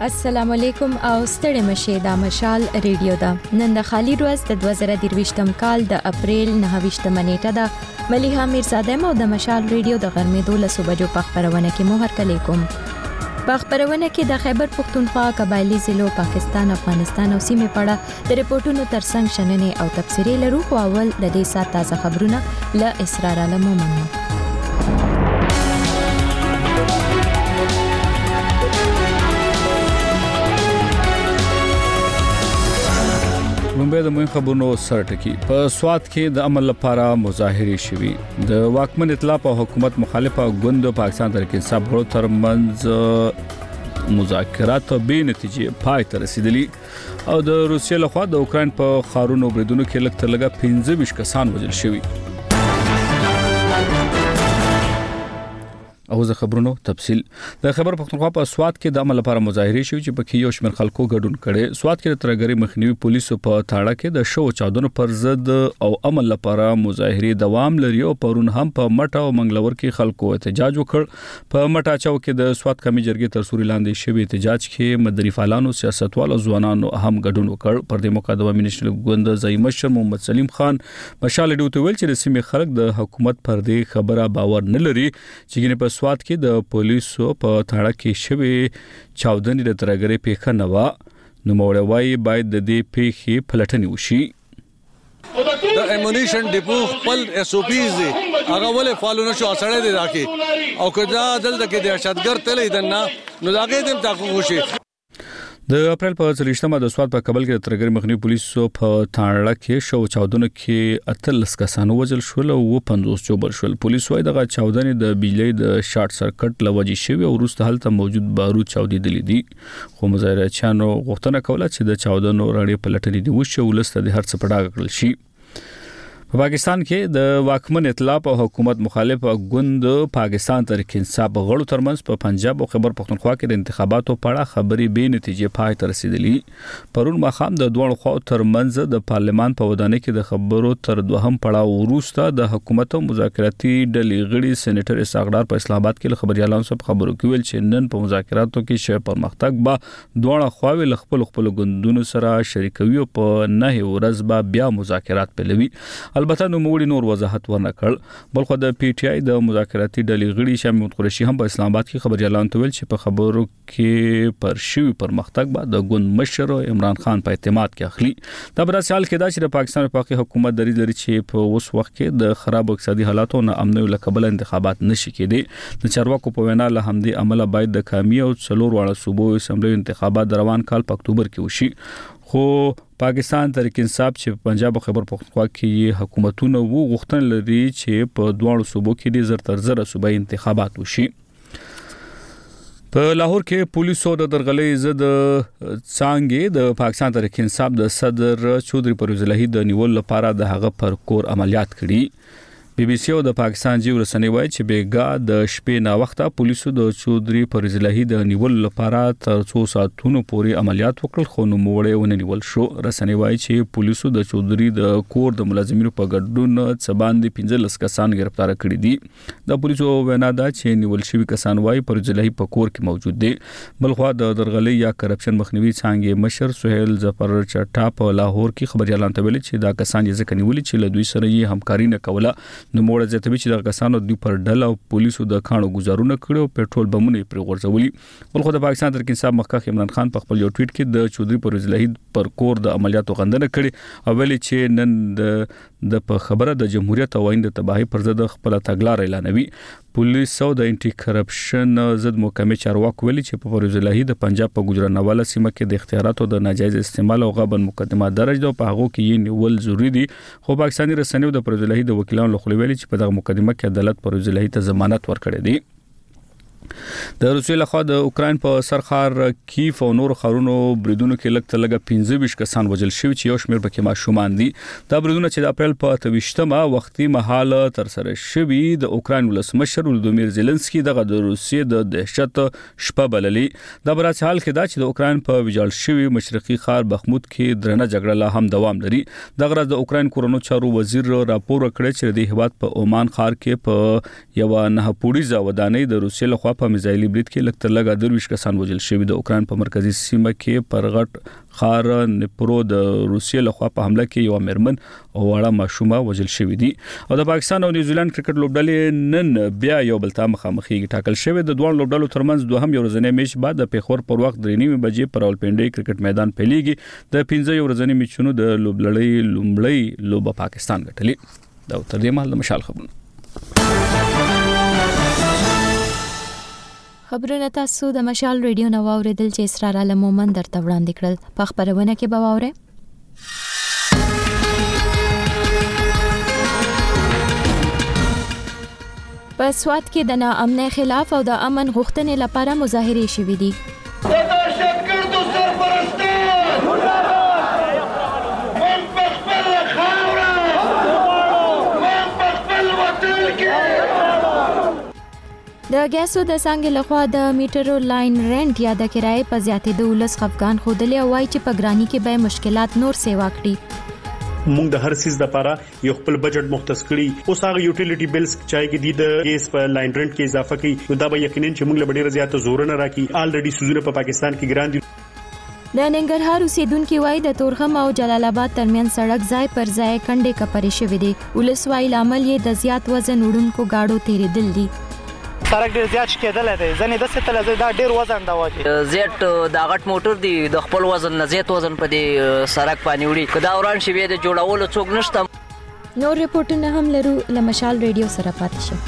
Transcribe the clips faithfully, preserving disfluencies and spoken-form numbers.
السلام علیکم او ستړي مشه د مشال ریډیو دا نن د خالی ورځ د دوه زره درویشتم کال د اپریل نهه نیټه ده مليها میرزاده مو د مشال ریډیو د غرمې دولس بجو په خبرونه کې مو هرکلی کوم. په خبرونه کې د خیبر پختونخوا، قبایلی ضلعو، پاکستان، افغانستان او سیمې په اړه د ریپورتونو ترڅنګ شننې او تبصرې لرو. خو اول د دې سات تازه خبرونه له اسرار علمومنو. لومبه د مهم خبرونو سرټکی په سوات کې د عمل لپاره مظاهره شوي. د واکمن ائتلاف او حکومت مخالفه ګوند پاکستان تحریک انصاف غړو ترمنځ مذاکرات به نتیجې پای ته رسیدلي او د روسیې لخوا د اوکرين په خارونو بریدونو کې لږ تر لږه پنځه ویشت کسان وژل شوي. او زه خبرونو تفصيل د خبر پختونخوا په سوات کې د عمل لپاره مظاهره شوي چې پکې یو شمېر خلکو ګډون کړي. سوات کې د ترګری مخنیوي پولیسو په تاړه کې د شو چاودنو پر ضد او عمل لپاره مظاهره دوام لري او پرون هم په مټه او منګلور کې خلکو احتجاج وکړ. په مټه چاو کې د سوات کمی جرګې تر سوري لاندې شوی احتجاج کې مدني فعالانو، سیاستوالو، ځوانانو هم ګډون وکړ. پر دې موقع د ومنشل ګوند ځای مشر محمد سلیم خان مشال ډیوته ویل چې د سیمې خلک د حکومت پر دې خبره باور نه لري چې ګنې په سوات کې د پولیسو په تاړه کې شوی چاودنې د ترګری پیښه نه و. نو موړوي باید د دې پیښې پلټنې وشي. د امونیشن ډیپو خپل اس او پیز دي هغه ولې فالو نشو اسړې دي راکې او کدا دلته کې د ارشادګر تلې دنه نو لاګې دم تحقیق وشي. د اپریل په څلورشتمه د سوات په کابل کې د ترګری مخنیوي پولیسو په تاړه کې شو چاودنو کې اتلس کسان وژل شول او پنځوس جوړ شول. پولیس وايي دغه چاودنې د بجلی د شارټ سرکټ لوجې شوی او وروسته هلته موجود بارود چاودېدلې دي. خو مظاهرچیانو غوښتنه کوله چې د چاودنو رړې پلټنې دي وشي او ولسته د هرڅ په ډاګه کړل شي. په پاکستان کې د واکمن ائتلاف او حکومت مخالف ګوند پاکستان تحریک انصاف غړو ترمنځ په پنجاب او خیبر پختونخوا کې د انتخاباتو په اړه خبري به نتیجې پای ته رسیدلې. پرون ماخام د دوه خواو ترمنځ د پارلمان په ودانۍ کې د خبرو تر دوهم پړاو وروسته د حکومت او مذاکراتي ډلې غړي سېنیټر اسحاق په اسلام آباد کې خبريالانو سره خبرو کې ویل چې نن په مذاکراتو کې شی پرمختګ به دوه خواوې ل خپل خپل ګوندونو سره شریکوي او په نه ورځ به بیا مذاکرات پیلوي. البته نو موږ نور وضاحت ورنکړ. بلخو د پی ټی آی د مذاکراتي ډلې غړي شامل قریشي هم په اسلام آباد کې خبريالانو ته ویل چې په خبرو کې پر شوی پرمختګ بعد د ګوند مشر عمران خان په اعتماد کې اخلي. دا بر سال کې دا چې د پاکستان په حکومت دریځ لري چې په اوس وخت کې د خراب اقتصادي حالاتو نه امنوي لکبل انتخابات نشي کېدي. د چارواکو په وینا له همدې عمله باید د کامی او څلور واړه صوبو اسمبلی انتخابات روان کال په اکتوبر کې وشي. خو پاکستان تحریک انصاف چې پنجاب او خیبر پختونخوا کې حکومتونه وو غوښتن لري چې په دوه صوبو کې د زر تر زر صوبایي انتخابات وشي. په لاهور کې پولیسو د درغلې ضد څنګه د پاکستان تحریک انصاف د صدر چودري پرویز الهی د نیول لپاره د هغه پر کور عملیات کړي. بي بي سي او د پاکستان جیو رسنۍ وایي چې بیګا د شپې نا وخته پولیسو د چودري پرویز الهی د نیول لپاره تر څو ساعتونو پورې عملیات وکړل خو نو موړې ونه نیول شو. رسنۍ وایي چې پولیسو د چودري د کور د ملازمینو په ګډون څه باندې پنځلس کسان گرفتار کړي دي. د پولیسو وینا ده چې نیول شوی کسان وایي پرویز الهی په کور کې موجود دي. بلخو د درغلې یا کرپشن مخنیوي څنګه مشر سہیل ظفر چټا په لاهور کې خبريالان ته ویل چې دا کسان یې ځکه نیولې چې له دوی سره یې همکاري نه کوله. نو موږ ځکه چې د کسانو د پر ډله او پولیسو د خانو گزارونه کړو او پېټرول بمونه پر غورځولي. بلخو د پاکستان تحریک انصاف مخکښ عمران خان په خپل یو ټویټ کې د چودري پرویز الهی پر کور د عملیاتو غندنه کړې او ویلي چې نن د د په خبره د جمهوریت او آئین د تباہي پر ضد خپل تګلارې اعلانوي. پولیس او د انټي کرپشن ضد محکمې چارواکو ویلي چې په پرویز الهی د پنجاب په ګجرانواله سیمه کې د اختیاراتو د ناجایز استعمال او غبن مقدمه درج ده او په هغه کې یې نیول ضروری دي. خو پاکستاني رسنیو د پرویز الهی د وکیلانو لخوا ویلي چې په دغه مقدمه کې عدالت پرویز الهی ته ضمانت ورکړي دي. د روسیې لخوا د اوکرين په سرخار کیف او نور خارونو بریدونو کې لږ تر لږه پنځه ویشت کسان وژل شوي چې یو شمېر پکې ماشومان دي. دا بریدونه چې د اپریل په اتهشتمه وختي مهال تر سره شوي د اوکرين ولسمشر ولودیمیر زيلنسکي دغه د روسیې د دهشت شپه بللې. دا بر حال کې دا چې د اوکرين په ویجاړ شوي مشرقي ښار بخمود کې درنه جګړه لا هم دوام لري. دغه د اوکرين کورونو چارو وزیر راپور کړی چې د هیواد په عمان ښار کې په یو نه پوړیزه ودانۍ د روسیې لخوا په میزایلي برید کې لږ تر لږه درویش کسان وژل شوي. د اوکران په مرکزی سیمه کې پر غټ خار نپرو د روسیې لخوا په حمله کې یو مرمن او وړه ماشومه وژل شوی دي. او د پاکستان او نیوزیلند کرکټ لوبډلې نن بیا یو بل ته مخامخېږي. ټاکل شوی د دوه لوبډلو ترمنځ دوهم یو ورځنی میچ بعد د پیښور پر وخت درې نیمې بجې پر راولپنډي کرکټ میدان پیلېږي. د پنځه یو ورځنی میچونو د لوبلړۍ لومړی لوبه پاکستان ګټلې. دا تر دې مهال د مشال خبرونه خبرونه تاسو د مشال ریډیو نو اوریدل چې اسرار عالم مومن درته وړاندې کړل. په خبرونه کې به واورئ په سوات کې د ناامنۍ خلاف او د امن غوښتنې لپاره مظاهرې شوې دي. د ګیسو د څنګه لخوا د میټرو لاین رنټ یا د کرایې په زیاتېدو ولس خفګان ښودلی او وایي چې په ګراني کې به مشکلات نور سیوا کړي. موږ د هر سیس لپاره یو خپل بجټ مختص کړی. اوس هغه یوټیلیټي بیلز چای کې د ګیس په لاین رنټ کې اضافه کړي نو دا به یقینا چې موږ له ډیره زیاته زور نه راکړي. الریډي سوزونه په پاکستان کې ګران دي. د ننګرهار اوسیدونکو وایي د تورخم او جلال آباد ترمن سړک ځای پر ځای کنډې کپرې شوې دي. ولس وایي لامل یې د زیات وزن وړونکو گاډو تیریدل دي. سړک ډیر زیات کېدل دی. ځنې د ستل دا ډیر وزن دا وایي زیات د غټ موټر دی د خپل وزن نه زیات وزن په دې سړک باندې وړي. کدا وران شي به د جوړولو څوک نشته. نور ریپورتونه هم لرو. لمشال ریډیو سره پاتې شئ.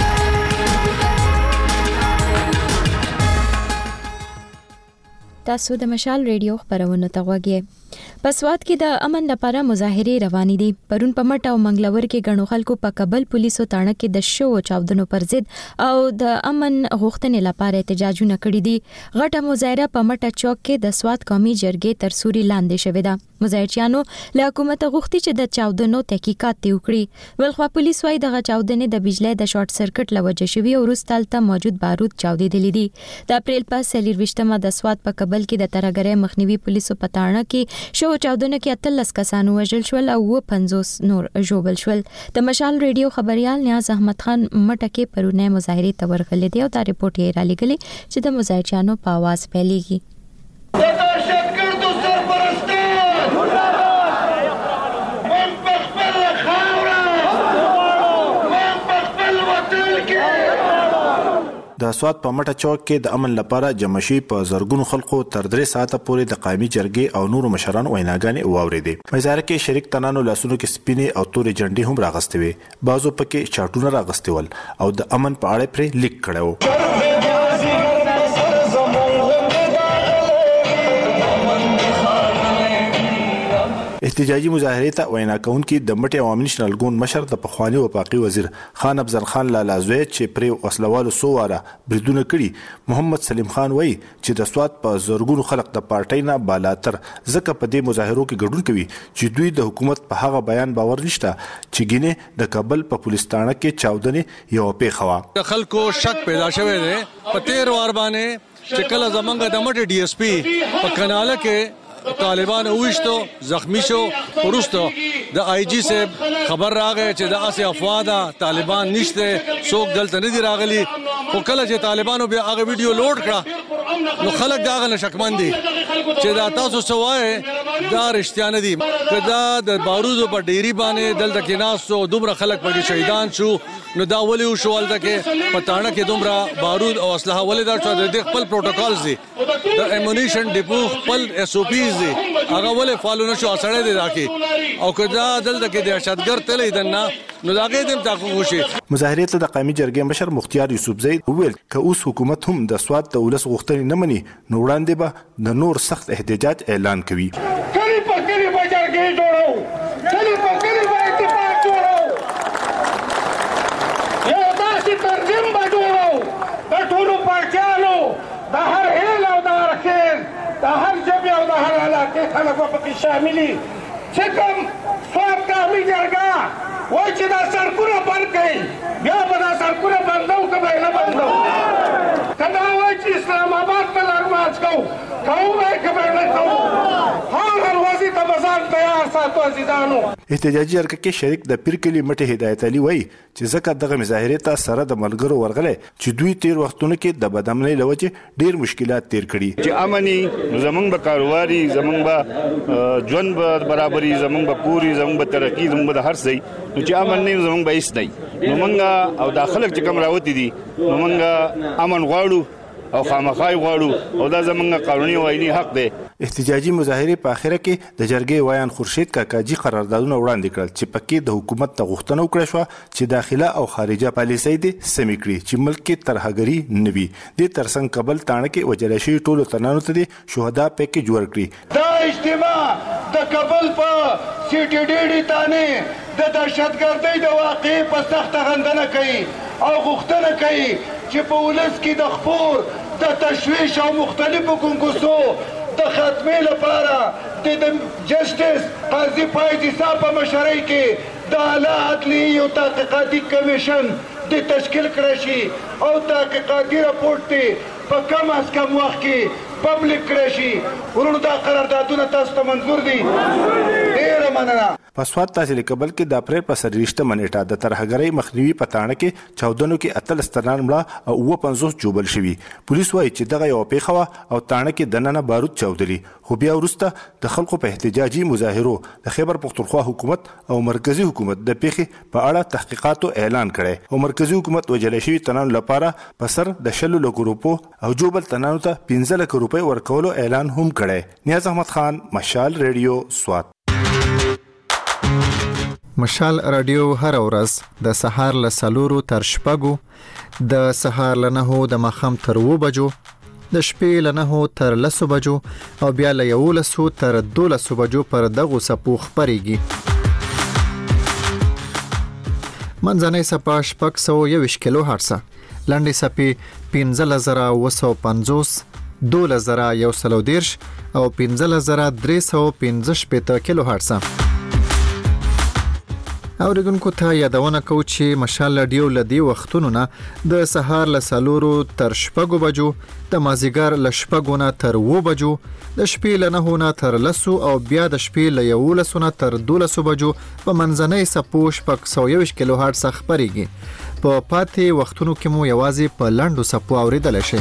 تاسو د مشال ریډیو خبرونه ته غوږی. په سوات کې د امن لپاره مظاهرې روانې دي. پرون په مټ او منګلور کې غنو خلکو په کابل پولیسو تاڼه کې د شو چاودنو پر ضد او د امن غوښتنې لپاره احتجاجونه کړي دي. غټه مظاهره په مټ چوک کې د سوات قومي جرګې تر سوري لاندې شوې ده. مظاهرچیانو له حکومت غوښتي چې د چاودنو تحقیقات وکړي. ولخوا پولیس وايي د چاودنې د بجلی د شارټ سرکټ لوجه شوی او وروسته موجود بارود چاودېدلې دي. د اپریل په څلرویشتمه د سوات په کابل کې د ترګرې مخنیوي پولیسو په تاڼه کې شو چاودنه کې اتلس کسان وژل شول او پنځوس نور ژوبل شول. د مشال ریډیو خبريال نیاز احمد خان مټکه پرونه مظاهرې ته ورغلي دي او دا ریپورت یې را لګلې چې د مظاهرچیانو په आवाज پیلېږي. د سوات په مټه چوک کې د امن لپاره جمع شي په زرګونو خلکو تر درې ساعته پورې د قومي جرګې او نورو مشرانو ویناګانې واورېدې. مظاهره کې شریک تنانو لاسونو کې سپینې او تورې جنډې هم راغستې وې. بعضو پکې چاټونه راغستې ول او د امن په اړه پرې لیک کړی و. احتجاجي مظاهرې ته وینا کوونکي د مټي عوامي نشنل ګوند مشر د پخوانی وفاقي وزیر خان افضل خان لالا زوی چې پرې وسلوالو سو واره بریدونه کړي. محمد سلیم خان وایي چې د سوات په زورګونو خلک د پارټۍ نه بالاتر ځکه په دې مظاهرو کې ګډون کوي چې دوی د حکومت په هغه بیان باور نشته چې ګینه د کابل په پولیس تاڼه کې چاودنې یو پیښه وا. د خلکو شک پیدا شوی دی په تیر وار باندې چې کله زمونږ د مټي ډي اس پی په کناله کې طالبان اوښتو زخمی شو. ورستو د آی جی سے خبر راغی چې د اسی افواده طالبان نشته څوک دلته نه دی راغلي. خو کله چې طالبانو بیا هغه ویډیو لوډ کړه نو خلک دا غل شکمن دي چې دا تاسو سوای دا رښتیا نه دي. کدا د بارودو په ډيري باندې دلته کې ناسو دومره خلک پکې شهیدان شو نو دا ولې شو ولته کې پټانه کې دومره بارود او اسلحه ولې دا شو د خپل پروتوکولز دي د امونیشن ډیپو خپل اس او پیز دي هغه ولې فالو نشو اسړې دي راکې او کدا دلته کې د شتګر تلې دنه نو لاګې دم تاسو خوشي. مظاهرې ته د قومي جرګې مشر مختیار یوسف زید وویل ک اوس حکومت هم د سوات د ولس غوښتنې نه مني نو وړاندې به د نور سخت احتجاج اعلان کوي. کلی په کلی به جرګې جوړو کلی په کلی به اتفاق جوړو یو داسې تنظیم به جوړو د ټولو پارټیانو د هر هیل او د هر خیر د هر ژبې او د هر علاقې خلک به پکې شاملي چې کوم سوات قومي جرګه وای چې دا سرکونه بند کړي بیا به دا سرکونه بندو که به نه بندو که دا وای چې اسلام آباد ته لارمارچ کوو کوو به که به نه کوو هر هر وضعې ته به ځان تیار ساتو عزیزانو. احتجاجي حرکت کې شریک د پیرکلی مټي هدایت علي وایي چې ځکه دغه مظاهره ته سره د ملګرو ورغله چې دوی تیر وختونو کې د بدامنۍ لوجه ډیر مشکلات تیر کړي چې امني زمونږ به کاروباري زمونږ به ژوند به برابرۍ زمونږ به پوری زمونږ به ترقی زمونږ به هر څه نو چې امن نه زمونږ به هیڅ نه نو مونږ او داخله چې کوم راوتی دي نو مونږ امن غواړو او خامخای غواړو او دا زمونږ قانوني او آئینی حق دی. احتجاجي مظاهره په اخره کې د جرګې وایان خورشید کاکاجي قراردادونه وړاندې کړل چې پکې د حکومت ته غوښتنه وکړه شو چې داخله او خارجه پالیسۍ دې سمې کړي چې ملک کې ترهګري نه وي. د ترڅنګ کابل تاڼه کې وجل شوي ټولو تنانو ته د شهدا پیکیج ورکړي. دا اجتماع د کابل په سی ټي ډي ډي تانه د دهشتګردۍ د واقع په سخت غندنه کوي او غوښتنه کوي چې په ولس کې د خپور د تشویش او مختلفو کنګوسو د خاتمې لپاره د جسټس قاضي فایز صاحب په مشرۍ کې د اعلی عدلیې یو تحقیقاتي کمیشن د تشکیل کړی شي او تحقیقاتي راپورټ ته په کم از کم وخت کې پبلک کړی شي. ورونو دا قراردادونه تاسو ته منظور دي؟ ډېره مننه. په سواد تحصیل کابل کې د اپریل په سرلیشته منېټه د ترهګرۍ مخنیوي په تاڼه کې چاودنو کې اتلس تنان مړه او اووه پنځوس جوبل شوي. پولیس وایي چې دغه یو پیښه وه او تاڼه کې دننه بارود چاودلي خو بیا وروسته د خلکو په احتجاجي مظاهرو د خیبر پختونخوا حکومت او مرکزی حکومت د پیښې په اړه تحقیقاتو اعلان کړی او مرکزی حکومت وجل شوي تنانو لپاره په سر د شلو لکو روپو او جوبل تنانو ته پنځه لکه روپۍ ورکولو اعلان هم کړی. نیاز احمد خان، مشال ریډیو، سوات. مشال رادیو هر ورځ د سهار له څلورو تر شپږو، د سهار له نهو د ماښام تر اووه بجو، د شپې له نهو تر لسو بجو او بیا له یولسو تر دولسو بجو پر دغو څپو خپرېږي. منځنۍ څپه شپږ سوه یوویشت کیلو هرڅه، لنډې څپې پنځلس زره اووه سوه پنځوس، دولس زره یو سل او دېرش او پنځلس زره درې سوه پنځه شپېته کیلو هرڅه. اوریدونکو ته یادونه کوو چې مشال رادیو له دې وختونو نه د سهار له څلورو تر شپږو بجو، د مازدیګر له شپږو نه تر اووه بجو، د شپې له نهو نه تر لسو او بیا د شپې له یولسو نه تر دولسو بجو په منځنۍ څپو شپږ سوه یوویشت کیلو هرڅه خپرېږي. په پاتې وختونو کې مو یوازې په لنډو څپو اورېدلی شئ.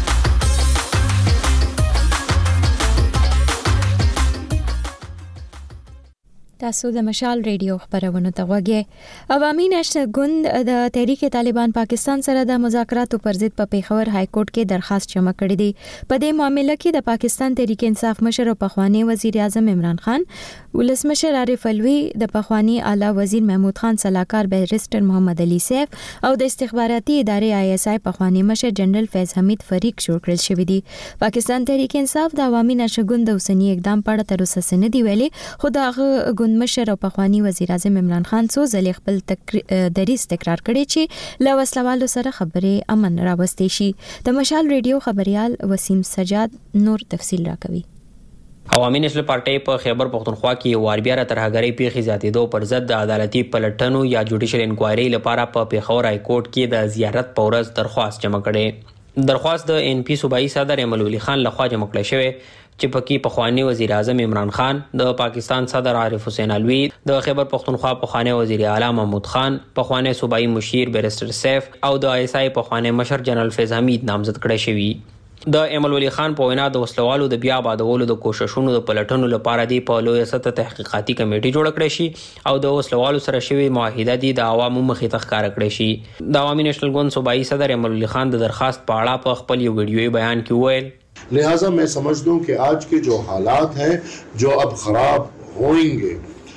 تاسو د مشال ریډیو خبرونه ته غوږی. عوامي نېشنل ګوند د تحریک طالبان پاکستان سره د مذاکراتو پر ضد په پیښور های کورټ کې درخواست جمع کړی دی. په دې معاملې کې د پاکستان تحریک انصاف مشر او پخوانی وزیر اعظم عمران خان، ولسمشر عارف الوی، د پخوانی اعلی وزیر محمود خان سلاکار بیرسټر محمد علي سیف او د استخباراتي ادارې آی اس آی پخوانی مشر جنرال فیض حمید فریق جوړ کړل شوی دی. پاکستان تحریک انصاف د عوامي نېشنل ګوند د اوسنی اقدام په اړه تر اوسه څه نه دی ویلي، خو د ګوند مشر او پخوانی وزیر اعظم عمران خان څو ځلې خپل تک... دریځ تکرار کړی چې له وسلوالو سره خبرې امن راوستي شي. د مشال ریډیو خبريال وسیم سجاد نور تفصیل راکوي. عوامي نېشنل پارټي په خیبر پختونخوا کې وار بیا ترهګرۍ پیښې زیاتېدو پر ضد د عدالتي پلټنو یا جوډیشل انکوایري لپاره په پیښور های کورټ کې د زیارت په ورځ درخواست جمع کړي. درخواست د ان پی صوبایي صدر احمد ولي خان لخوا جمع کړی شوی چې پکې پخوانی وزیر اعظم عمران خان، د پاکستان صدر عارف حسین الوی، د خیبر پختونخوا پخوانی وزیر اعلی محمود خان، پخوانی صوبایي مشیر بیرسټر سیف او د آی اس آی پخوانی مشر جنرال فیض حمید نامزد کړی شوی. د احمد ولي خان په وینا د وسلوالو د بیا آبادولو د کوششونو د پلټنو لپاره دی په لویه سطح تحقیقاتي کمیټه جوړ کړې شي او د وسلوالو سره شوی معاهده دی د عوامو مخې ته ښکاره کړې شي. د عوامي نېشنل ګوند صوبایي صدر احمد ولي خان د درخواست په اړه په خپل یو ویډیويي بیان کې وویل، लिहाजा मैं समझ दूं कि आज के जो हालात हैं जो अब खराब होंगे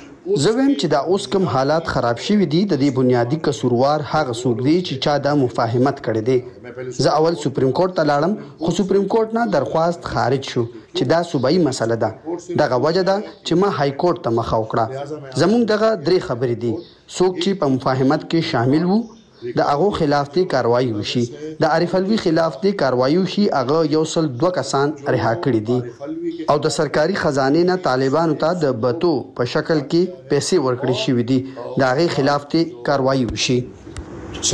زه ویم چې دا اوس کوم حالات خراب شوي دي د دې بنیادی قصوروار هغه څوک دی چې چا دا مفاهمت کړی دی. زه اول سپریم کورټ ته لاړم خو سپریم کورټ نه درخواست خارج شو چې دا صوبایي مسله ده. دغه وجه ده چې ما های کورټ ته مخه وکړه. زموږ دغه درې خبرې دي، څوک چې په مفاهمت کې شامل وو د هغه خلاف دی کاروایی وشي، د عارف الوی خلاف دی کاروایی وشي، هغه یو سل دوه کسان رها کړي دي او د سرکاري خزانه نه طالبانو ته د بتو په شکل کې پیسې ورکړي شوې دي، د هغه خلاف دی کاروایی وشي.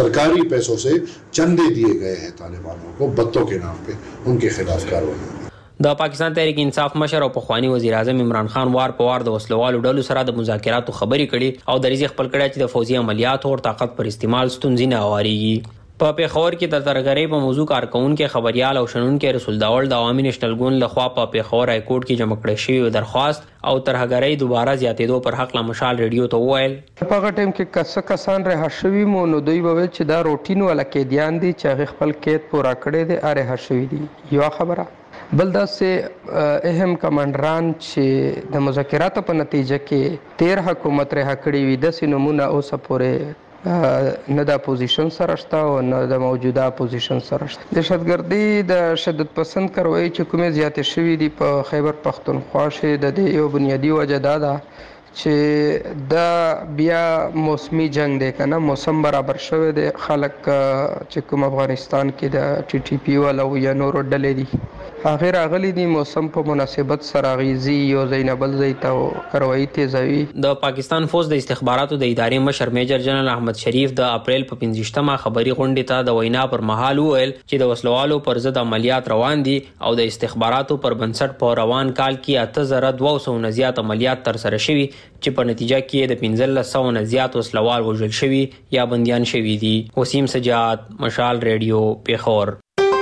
सरकारी पैसों से चंदे दिए गए हैं तालिबानों को बत्तों के नाम पे, उनके खिलाफ कार्रवाई. د پاکستان تحریک انصاف مشر او پخوانی وزیر اعظم عمران خان وار په وار د وسلوالو ډلو سره د مذاکراتو خبرې کړي او د ریزې خپل کړی چې د فوزي عملیاتو او طاقت پر استعمال ستونزې نه اواریږي. په پیښور کې د ترغړې په موضوع کارکونکو خبريال او شنونکو رسول داول د عوامي نېشنل ګوند لخوا په پیښور های کورټ کې جمع کړی شوی درخواست او ترهګرۍ دوباره زیاتېدو پر حق لا مشال ریډیو ته وویل په هغه ټیم کې کس کسان رها شوی مو نو دوی وویل چې دا روټین ولا کې دیان دي چې خپل کېد پورا کړی دي اره ها شوی دي. یو خبره بل دا سه اهم کمانډران چې د مذاکراتو په نتیجه کې تیر حکومت رها کړی وي د سینمونه اوس پورې نه د اپوزیشن سره شته او نه د موجوده اپوزیشن سره شته. دهشتګردي د شدت پسند کاروي چې کومه زیاتې شوې دي په خیبر پختونخوا کې د یو بنیادی وجه دا ده چې دا بیا موسمی جنگ دی کنه موسم برابر شوی دی. خلک چې کوم افغانستان کې د ټي ټي پی ولا یا نور ډلې دي هغه راغلي دي موسم په مناسبت سره غیزي یو زینبل زیته او کاروایی تیزوي. د پاکستان فوج د استخباراتو د ادارې مشر میجر جنرال احمد شریف د اپریل په پنځشتمه خبري غونډې ته د وینا پر مهال وویل چې د وسلوالو پر ضد عملیات روان دي او د استخباراتو پر بنسټ په روان کال کې اته زره دوه سوه نه زیات عملیات تر سره شوي چې په نتیجه کې د پنځلس سوه نه زیات وسلوال وژل شوي یا بنديان شوي دي. وسیم سجاد، مشال ریډیو، پیښور.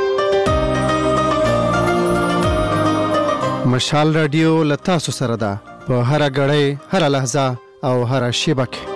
مشال رادیو لتا سو سره ده په هر غړې هر لحظه او هر شیبه کې.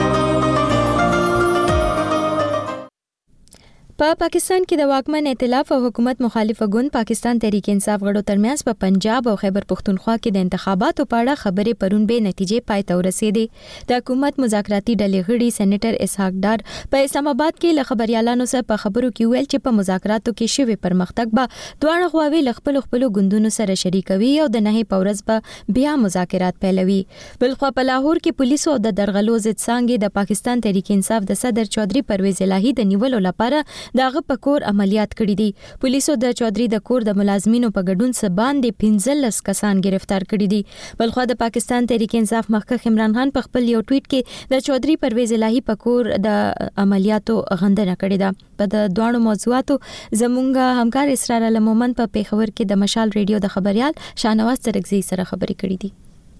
په پا پاکستان کې د واکمن ائتلاف او حکومت مخالفه ګوند پاکستان تحریک انصاف غړو ترمنځ په پنجاب او خیبر پختونخوا کې د انتخاباتو په اړه خبرې پرون به نتیجې پای ته ورسېدې. د حکومت مذاکراتي ډلې غړي سېنیټر اسحاق ډار په اسلام آباد کې له خبريالانو سره په خبرو کې ویل چې په مذاکراتو کې شوی پرمختګ به دواړه خواوې له خپل خپل ګوندونو سره شریکوي او د نهي پورز به بیا مذاکرات پیلوي. بلخوا په لاهور کې پولیسو د درغلو ضد څنګه د پاکستان تحریک انصاف د صدر چودري پرویز الهی د نیولو لپاره داغه په کور عملیات کړی دي. پولیسو د چودري د کور د ملازمینو په ګډون سره باندې پنځلس کسان گرفتار کړي دي. بلخو د پاکستان تحریک انصاف مخکښ عمران خان په خپل یو ټویټ کې د چودري پرویز الهی په کور د عملیاتو غندنه کړې ده. په د دوه موضوعاتو زمونږ همکار اسرار المومن په پیښور کې د مشال ریډیو د خبريال شاهنواز ترکزی سره خبرې کړې دي.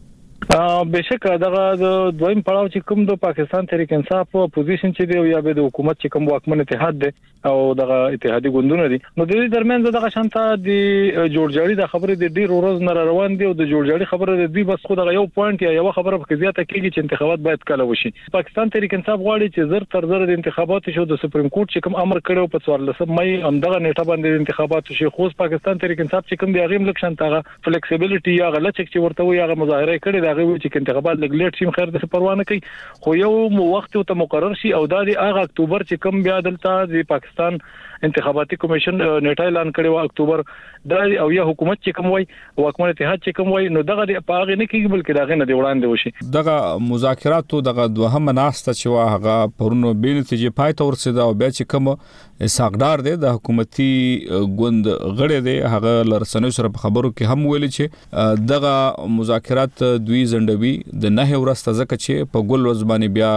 بهشکه دغه د دویم پړاو چې کوم د پاکستان تحریک انصاف په پوزیشن چې دی یا به د حکومت چې کوم واکمن اتحاد دی او دغه اتحادي ګوندونه دي نو د دې درمیان دغه شانته د جوړجاړي د خبرې د ډیر ورځ نه روان دي او د جوړجاړي خبره د دوی بس خو دغه یو پوینټ یا یو خبره په زیاته کېږي چې انتخابات باید کله وشي. پاکستان تحریک انصاف غواړي چې زر تر زر د انتخابات شو د سپریم کورټ چې کوم امر کړو په څوارلسم مې همدغه نیټه باندې انتخابات شي. خو پاکستان تحریک انصاف چې کوم دی هغه ملک شانته فلیکسیبিলিټي یا غلط چې ورته وي هغه مظاهره کړي دا غوي چې انتخابات لګلیټ شي خیر د پروا نه کوي خو یو وخت ته مقرر شي او د هغه اکتوبر چې کوم بیا دلته د پاکستان انتخاباتي کمیشن نیټه اعلان کړي و اکتوبر د او یا حکومت چې کوم وای واکمن اتحاد چې کوم وای نو دغه په هغه نه کېږي بلکې دغه نه دی وړاندې وشي. دغه مذاکراتو دغه دوهمه ناسته چې وا هغه پرونو به نتیجې پای ته ورسېده او بیا چې کوم ساقدار دی د حکومتي ګوند غړي دی هغه لرسنوي سره په خبرو کې هم ویل چې دغه مذاکرات دوی زندوي د نه ورسته ځکه چې په ګل وزبانی بیا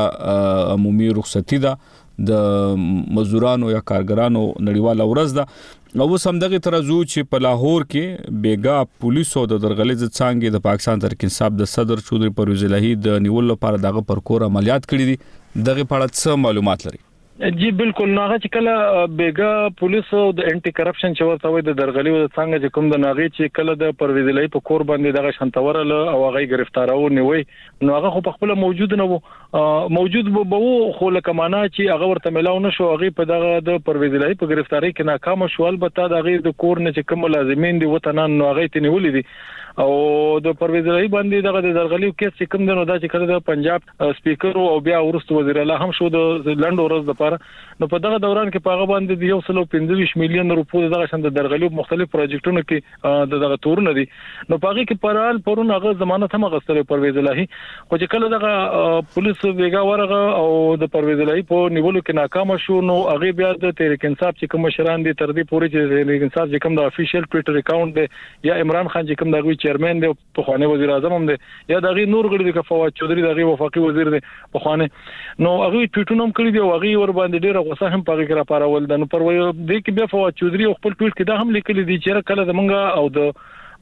عمومي رخصتي ده د مزدورانو یا کارګرانو نړیواله ورځ ده. او سم دغه ترازو چې په لاهور کې بیګا پولیسو د درغلې ځ څنګه د پاکستان تحریک انصاف د صدر چودري پرویز الهی د نیول لپاره دغه پر کور عملیات کړی دي دغه په اړه څه معلومات لري؟ جی بالکل ناغه چې کله بیګا پولیس او د انټي کرپشن چې ورته وي د درغلي او څنګه چې کوم د ناغي چې کله د پرویز الهی په کور باندې دغه شنتورل او هغه گرفتارو نیوي نو هغه خو په خپل موجود نه وو موجود به وو خو لکه معنا چې هغه ورته ملاو نشو هغه په دغه د پرویز الهی په گرفتاری کې ناکام شو. البته دغه د کور نه چې کوم لازمین دي وطنان نو هغه ته نیولې دي او د پرویز الهی باندې دغه د درغلي کیس چې کوم د نو دا چې کله د پنجاب سپیکر او بیا ورست وزیر اعلی هم شو د لند ورځ لپاره نو په دغه دوران کې په هغه باندې د یو سل پنځه میلیون روپو دغه شند درغلي مختلف پروجیکټونو کې دغه تورونه دي نو په هغه کې پرال پرون هغه ضمانت هم غوښتل پرویز الهی خو چې کله دغه پولیس بیګا ورغه او د پرویز الهی په نیولو کې ناکام شو نو هغه بیا د تحریک انصاف چې کوم مشران دي تر دې پورې چې تحریک انصاف چې کوم د افیشل ټوئیټر اکاونټ دی یا عمران خان چې کوم دغه چیرمن دی په خوانه وزیر اعظم هم دی یا دغه نور غړي د فواد چودري دغه وفاقي وزیر دی په خوانه نو هغه ټویټونه هم کړی دی او هغه ور باندې ډیره غوسه هم پاره کې را پارول د نو پر وې د کې بیا فواد چودري خپل ټویټ کې دا هم لیکلي دي چې کله زمونږ او د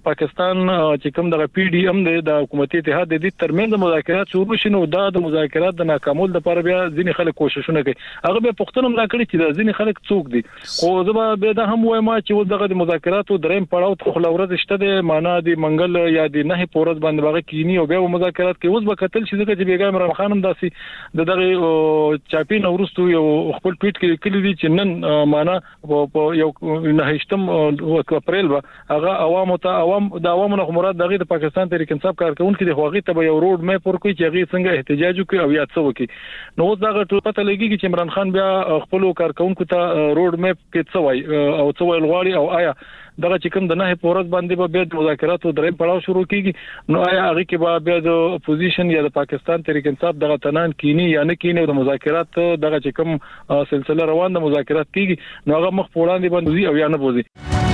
پاکستان چې کوم د پی ډی ام د حکومتي اتحاد د دې ترمنځ مذاکرات شروع شنو دا د مذاکرات د ناکامول لپاره بیا ځینې خلک کوششونه کوي هغه به پښتون ملا کړی چې د ځینې خلک څوک دي خو زما به دا هم وایم چې و دغه د مذاکراتو دریم پړاو ته خلورز شته د معنا د منګل یا د نه پورز باندې باغ کینی او بیا مذاکرات کې اوس به قتل شي ځکه چې بیګا عمران خان هم داسي د دغه چاپی نورستو یو خپل ټویټ کې کلی دي چې نن معنا یو نه هشتم اپریل به هغه عوامو ته عوام د عوامو نه مراد دغه د پاکستان تحریک انصاف کارکونکو د هغه ته یو روډ میپ ورکوي چې هغه څنګه احتجاج کوي او یا څه وکړي نو اوس دا ټول پته لګي چې عمران خان بیا خپل کارکونکو ته روډ میپ کې څه وای او څه ویل غواړي او آیا دغه چې کوم د نه پورز باندې به د مذاکراتو درې پړاو شروع کیږي نو آیا هغه کې به بیا د اپوزیشن یا د پاکستان تحریک انصاف دغه تنان کینی یا نه کینی د مذاکرات دغه چې کوم سلسله روان د مذاکرات کیږي نو هغه مخ وړاندې باندې او یا نه بوزي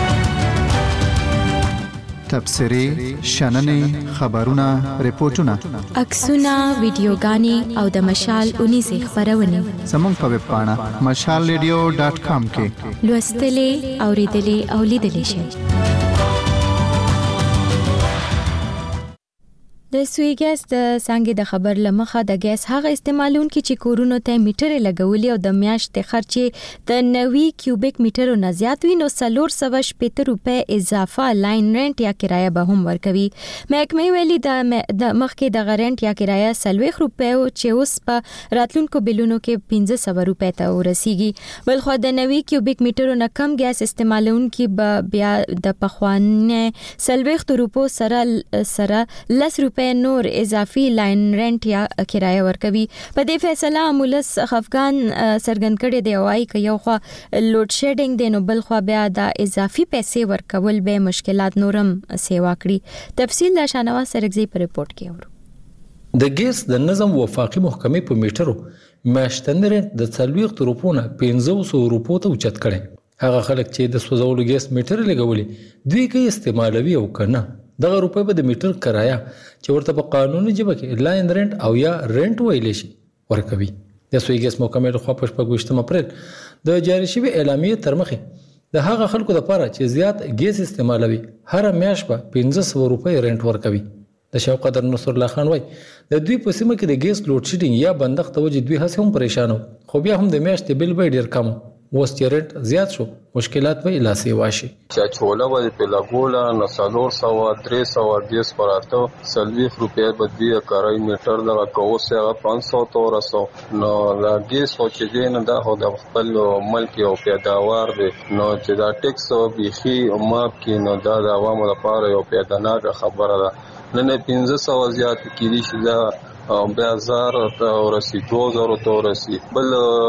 تبصری شننې خبرونه ریپورتونه عکسونه ویډیوګانې او د مشال اونیزه خبرونه زموږ په ویب پاڼه مشال ریډیو ډاټ کام کې لوستلې اوریدلې او لیدلې شئ د سوی ګیس د څنګه د خبر لمخه د ګیس هغه استعمالونکو چې کورونو ته میټر لګولي او د میاشتې خرچې د نوي کیوبیک میټرو نه زیات وي نو څلور سوه شپږ روپۍ اضافه لاین رنٹ یا کرایه به هم ورکوي محکمې ویلي د مخکې د غرنټ یا کرایه سلويخ روپۍ چې اوس په راتلونکو بلونو کې پنځه سوه روپۍ ته ورسیږي بل خو د نوي کیوبیک میټرو نه کم ګیس استعمالونکو به بیا د پخوانه سلويخ روپو سره سره لس روپۍ نور اضافي لاین رنٹ یا کرایه ورکوي په دې فیصله مولس افغان سرګن کړي دی وایي ک یو خو لوډ شیډینګ دی نو بل خو بیا د اضافي پیسې ورکول به مشکلات نورم سیوا کړي تفصیل د شانواز سرګزی په ریپورت کې اورو د ګیس د نظم وفاقي محکمې په میټرو میاشتنی رنټ د څلوېښت روپو نه پنځه سوه روپو ته اوچت کړي هغه خلک چې د سوځولو ګیس میټر لګولي دوی کې استعمالوي او کنه دغه روپۍ به د میټر کرایه چې ورته په قانوني ژبه کې لاین رنٹ او یا رنٹ ویل شي ورکوي د سوی ګیس محکمې لخوا په شپږ اپریل د جاری شوی اعلامیه تر مخې د هغه خلکو لپاره چې زیات ګیس استعمالوي هر میاشت په پنځه سوه روپۍ رنٹ ورکوي د شوقدر نصر الله خان وای د دوی په سیمه کې د ګیس لوډ شیډینګ یا بندښت توجه دوی هڅه هم پریشانو خو بیا هم د میاشتې بل به ډیر کم اوس چې رنټ زیات شو مشکلات به لاسي واشي چې چوله به په لګولا نو څلور سوه درې سوه ګیس پراته سلويخ روپۍ به دی کارای میټر دغه کوسه پنځه سوه تورسو نو لا ګیس او چې دین دا هو د خپل ملک او پیداوار دی نو چې دا ټیکس او بيخي او ماپ کې نو دا د عوامو لپاره یو پیداناګه خبره ده نن پنځه سوه زیات کیږي چې دا او بیا زار ته ورسی دو زره ته ورسی بل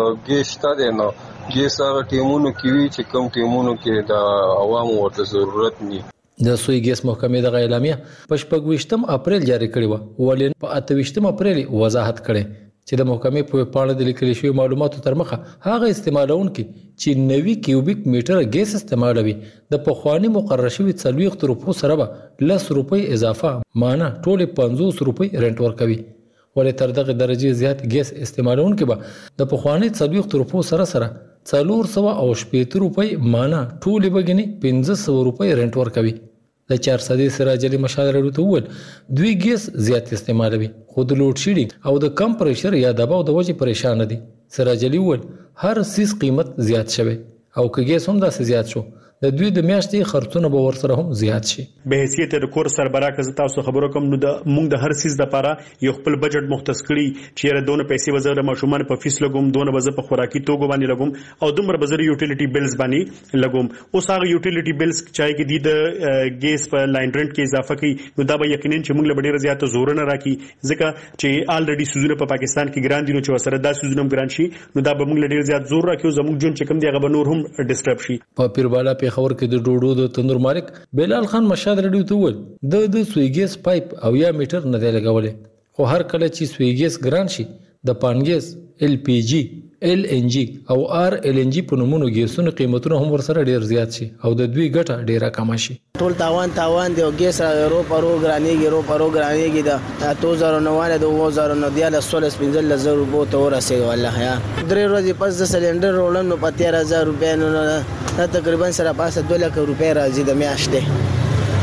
ګیشته دی نو ګیس هغه ټیمونو کې وی چې کوم ټیمونو کې د عوامو ورته ضرورت ني د سوی ګیس محکمې د اعلامیه په شپږ اپریل جاری کړی و ولین په اته اپریل وضاحت کړي چې د محکمې په پاڼه د لیکل شوی معلوماتو تر مخه هغه استعمالونکو چې نوي کیوبیک میټر ګیس استعمالوي د پخوانی مقرر شوی څلوېښت روپو سره به لس روپۍ اضافه معنا ټول پنځوس روپۍ رنټ ورکوي ولې تر دغه درجه زیات ګیس استعمالونکو به د پخوانی څلوېښت روپو سره سره څلور سوه او شپېته روپۍ معنا ټول بګنی پنځه سوه روپۍ رنټ ورکوي د چار صدې سراج علي مشال رډو ته ول دوی ګیس زیات استعمالوي خو د لوډ شیډینګ او د کم پریشر یا دباو د وجې پریشان دي سراج علي ول هر سیس قیمت زیات شوی او که ګیس هم داسې زیات شو د دوی د میاشتې خرڅونه به ورسره هم زیات شي به حیثیت د کور سربراہ کزه تاسو خبرو کوم نو د موږ د هر سیس د لپاره یو خپل بجټ مختص کړی چې را دونه پیسې وزره ماشومان په فیس لګوم دونه وزره په خوراکي توګه باندې لګوم او دومره وزره یوټیلیټي بیلز باندې لګوم اوس هغه یوټیلیټي بیلز چای کې د ګیس په لاین رنٹ کې اضافه کوي نو دا به یقینا چې موږ له ډیره زیاته زور نه راکې ځکه چې آلریډي سوزونه په پاکستان کې ګران دي نو چې وسره دا سوزونه ګران شي نو دا به موږ له ډیره زیات زور راکې زموږ جون چې کوم دی هغه به نور هم ډیسټرب شي په پیربالا په خبر کې د ډوډو د تندور مالک بلال خان مشاد رډیو ته ول د د سویګیس پایپ او یا میټر نه دی لګولې خو هر کله چې سویګیس ګران شي د پانګیس ال پی جی ال ان جی او ار ال ان جی په نومونو ګیسونو قیمتونه هم ورسره ډیر زیات شي او د دوی ګټه ډیره کم شي ټول تاوان تاوان دی او ګیس رو پرو ګرانیږي رو پرو ګرانیږي دا دو هزار نو نه د دو هزار نو دی له سولس پنځل زره روپو ته ورسېږي والله یا درې ورځې پس د سلندر رولن نو په تیرا هزار روپیا نو تقریبا سره پاسه دوه لک روپیا راځي د میاشتې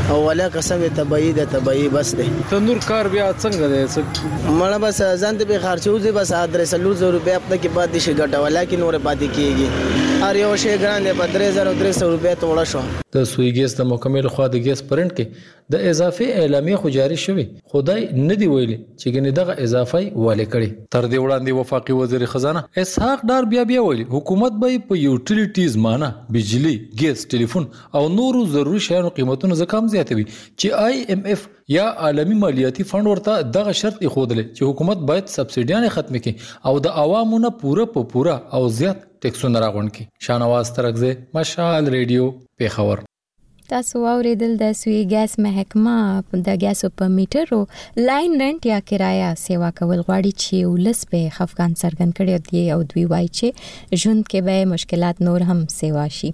او ولا قسم تبعی د تبعی بس دی تندور کار بیا څنګه دی مړه بس ځان ته به خرچو دي بس درې سلو زره روپیا په کې پاتې شي ګټه ولیکن نور پاتې کیږي هر یو شی ګران دی په درې زره درې سوه روپیا ته وړه شو د سوی ګیس د مکمل خو د ګیس پرنټ کې د اضافي اعلامیه خو جاری شوی خدای نه دی ویلي چې ګنې دغه اضافي والي کړي تر دې وړاندې وفاقي وزیر خزانه اسحاق ډار بیا بیا ویلي حکومت به په یوټیلیټیز معنی بجلی ګیس ټلیفون او نورو ضروري شیانو قیمتونه زکام زیاتوي چې آی ایم اف یا عالمی مالیاتي فند ورته دغه شرط ایښودل چې حکومت باید سبسیډیانه ختم کړي او د عوامو نه پوره په پوره او زیات ټیکسونه راغونډ کړي. شانواز ترغزه مشال ریډیو پیښور. تاسو اوریدل د سوی ګیس محکمه د ګیسو په میټرو لاین رنټ یا کرایه سیوا کول غواړي چې ولس په خفقان سرګن کړي دی او دوی وایي چې ژوند کې به مشکلات نور هم سیوا شي.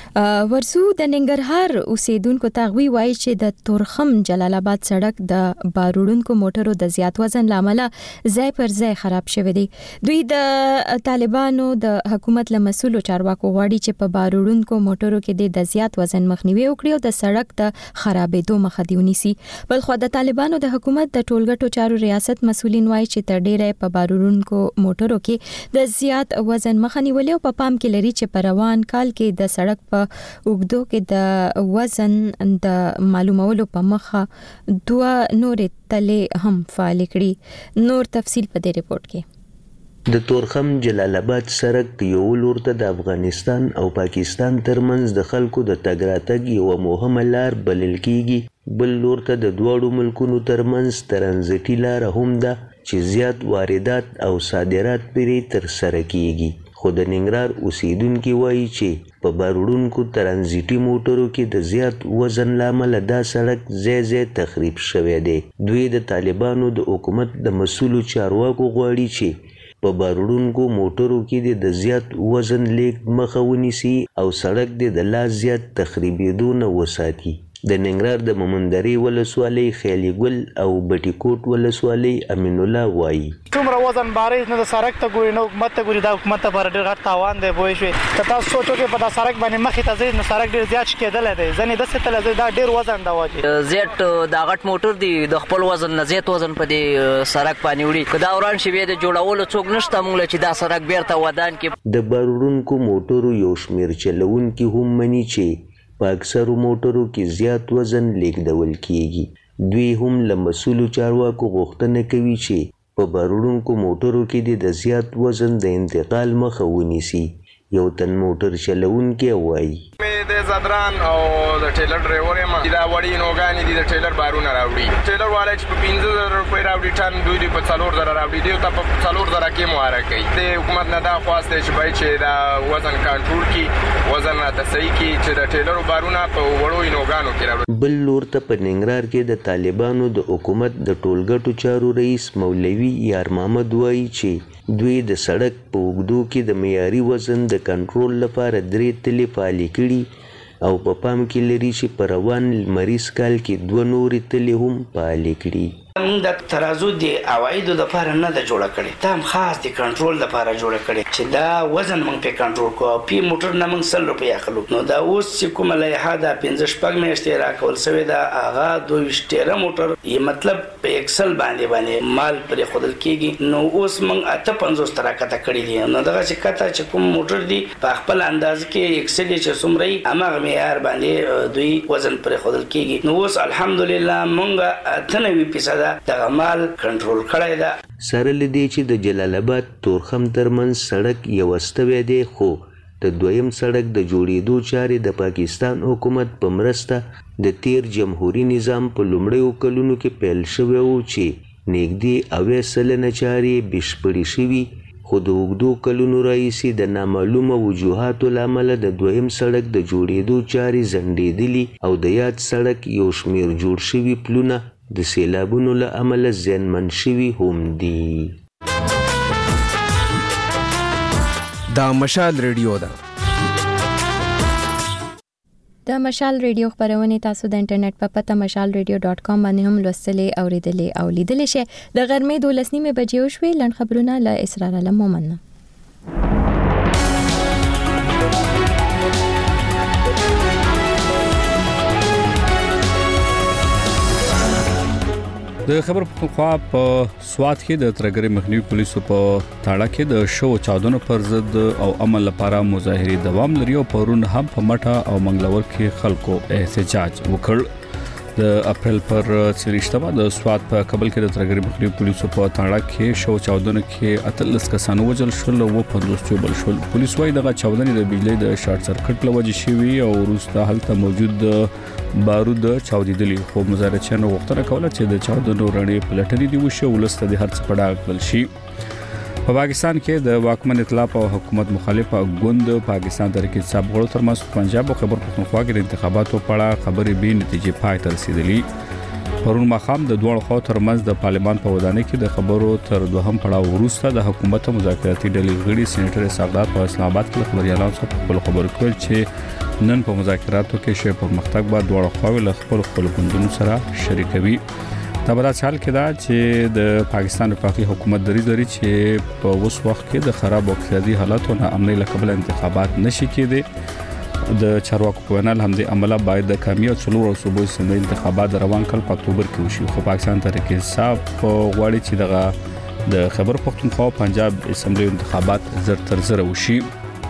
ورسو د ننګرهار اوسیدونکو تغوی وایي چې د تورخم جلال آباد سړک د باروړونکو موټرو د زیات وزن لامل ځای پر ځای خراب شوی دی. دوی د طالبانو د حکومت له مسولو چارواکو غواړي چې په باروړونکو موټرو کې د زیات وزن مخنیوي وکړي او د سړک د خرابېدو مخه دی ونیسي. بل خو د طالبانو د حکومت د ټولګټو چارو ریاست مسولین وایي چې تر ډیره په باروړونکو موټرو کې د زیات وزن مخه نیولې او په پام کې لري چې په روان کال کې د سړک په اوګدو کې د وزن د معلومولو په مخه دوه نورې تلې هم فعال کړي. نور تفصیل په دې ریپورت کې. د تورخم جلال آباد سړک یو لور ته د افغانستان او پاکستان ترمنځ د خلکو د تګ راتګ یو مهمه لار بلل کیږي. بل لور ته د دواړو ملکونو ترمنځ ترانزیتي لار هم ده چې زیات واردات او صادرات پرې تر سره کیږي. خو د ننګرهار اوسیدونکي وایي چې په باروړونکو ترانزیتي موټرو کې د زیات وزن لامل دا سړک ځای ځای تخریب شوی دی. دوی د طالبانو د حکومت د مسولو چارواکو غواړي چې په باروړونکو موټرو کې د زیات وزن لیږد مخه ونیسي او سړک د لا زیات تخریبېدو نه وساتي. د ننګرهار د مومندرې ولسوالۍ خیالي ګل او بټي کوټ ولسوالۍ امین الله وایي څومره وزن باري نه د سړک ته ګوري نو حکومت ته ګوري دا حکومت ته پر ډېر غټ تاوان دی بوي شوی که تاسو سوچو کې په دا سړک باندې مخې ته ځي نو سړک ډېر زیات کېدل دی ځنې داسې تل دا ډېر وزن دا واجب زیات دا غټ موټر دی د خپل وزن نه زیات وزن په دې سړک باندې وړي که دا وران شي د جوړولو څوک نشته مونږ چې دا سړک بیرته ودان کې. د باروړونکو موټرو یو شمېر چلونکي هم مني چې په اکثرو موټرو کې زیات وزن لیږدول کیږي. دوی هم له مسؤلو چارواکو غوښتنه کوي چې په باروړونکو موټرو کې د زیات وزن د انتقال مخه ونیسي. یو تن موټر چلونکی وایي د زدران او د ټیلر ډرایور یم دا وړي نوګانی دي د ټیلر بارونه راوړي ټیلر والا چې په پنځه زره روپۍ راوړي ټن دوی دی په څلور زره راوړي دی ته په څلور زره کې مواره کوي. د حکومت نه دا خواسته چې باید چې دا وزن کنټرول کړي وزن راته صحیح کړي چې د ټیلر بارونه په وړو نوګانو کې راوړي. بل لور ته په ننګرهار کې د طالبانو د حکومت د ټولګټو چارو رئیس مولوي یار محمد وایي چې دوی د سړک په اوږدو کې د معیاري وزن د کنټرول لپاره درې تلې فعالې کړي او په پام کې لري چې په روان لمریز کال کې دوه نورې تلې هم فعالې کړي. موږ د ترازو د عوایدو لپاره نه د جوړه کړي دا هم خاص د کنټرول لپاره جوړه کړي چې دا وزن موږ په کنټرول کوو. پی موټر نه موږ سل روپۍ اخلو نو دا اوس چې کومه لایحه دا پنځه شپږ میاشتې راکول شوې ده هغه دوه ویشت ټیره موټر یې مطلب په اکسل باندې باندې مال پرې ښودل کېږي نو اوس موږ اته پنځوس ته راکته کړي دي نو دغه چې کته چې کوم موټر دی په خپل اندازه کې اکسل یې چې څومره وي هماغه معیار باندې دوی وزن پرې ښودل کېږي. نو اوس الحمدلله موږ اته نوي فیصده دغه مال کنټرول کړی ده. سره له دې چې د جلال آباد تورخم ترمنځ سړک یو استوی دی خو د دویم سړک د جوړېدو چارې د پاکستان حکومت په مرسته د تیر جمهوریت نظام په لومړیو کلونو کې پیل شوی و چې نږدې اویا سلنه چارې بشپړې شوي خو د اوږدو کلونو راهیسې د نامعلومه وجوهاتو له امله د دویم سړک د جوړېدو چارې ځنډېدلي او د یاد سړک یو شمېر جوړ شوي پلونه د سیلابونو له امله زیانمن شوي هم دي. دا مشال ریډیو ده. د مشال ریډیو خبرونه تاسو د انټرنیټ په پته مشال ریډیو ډاٹ کام باندې هم لوستلې اوریدلې او لیدلې شئ. د غرمې دولس نیمه بجې وشوې. لنډ خبرونه له اسرار علم مومن. د خبر پښتونخوا په سوات کې د ترګری مخنیوي پولیسو په تاړه کې د شو چاودنو پر ضد او عمل لپاره مظاهره دوام لري او پرون هم په مټه او منګلور کې خلکو احتجاج وکړ د اپریل پر سریشتما د سوات په کابل کې د ترګری مخنیوي پولیسو په تاړه کې شو چاودنو کې اتلس کسانو وژل شول او پنځوس چوبل شول پولیس وايي دغه چاودنې د بجلی د شارټ سرکټ لوجه شوی او وروسته هلته موجود بارود چاودیدلی خو مزارچانو غوښتنه کوله چې د چاودنو رڼې پلټنې دی وشي ولسته د هرڅ پړه کول شي په پاکستان کې د واکمن ائتلاف او حکومت مخالفه ګوند پاکستان تحریک انصاف غړو ترمنځ پنجاب او خیبر پختونخوا کې د انتخاباتو په اړه خبرې به نتیجې پای ته رسیدلې پرون مخام د دوه خو ترمنځ د پارلمان په ودانۍ کې د خبرو تر دوهم پړاو وروسته د حکومت مذاکراتي ډلې غړي سېنیټر سعادت په اسلام آباد کې خبريالانو سره خپل خبرو کول چې نن په مذاکراتو کې شی په مختګ بعد دوه خو له خپل خپل ګوندونو سره شریکوي دا به حال کې دا چې د پاکستان وفاقي حکومت دری دری چې په اوس وخت کې د خراب اقتصادي حالاتو نه امني لقبل انتخابات نشي کېدي د چارواکو په وینا هم د عمله باید د کامیاب څلور صوبې سیمه انتخابات روان کړي په اکتوبر کې وشي خو پاکستان تحریک انصاف غواړي چې دغه د خیبر پختونخوا پنجاب اسمبلی انتخابات زر تر زر وشي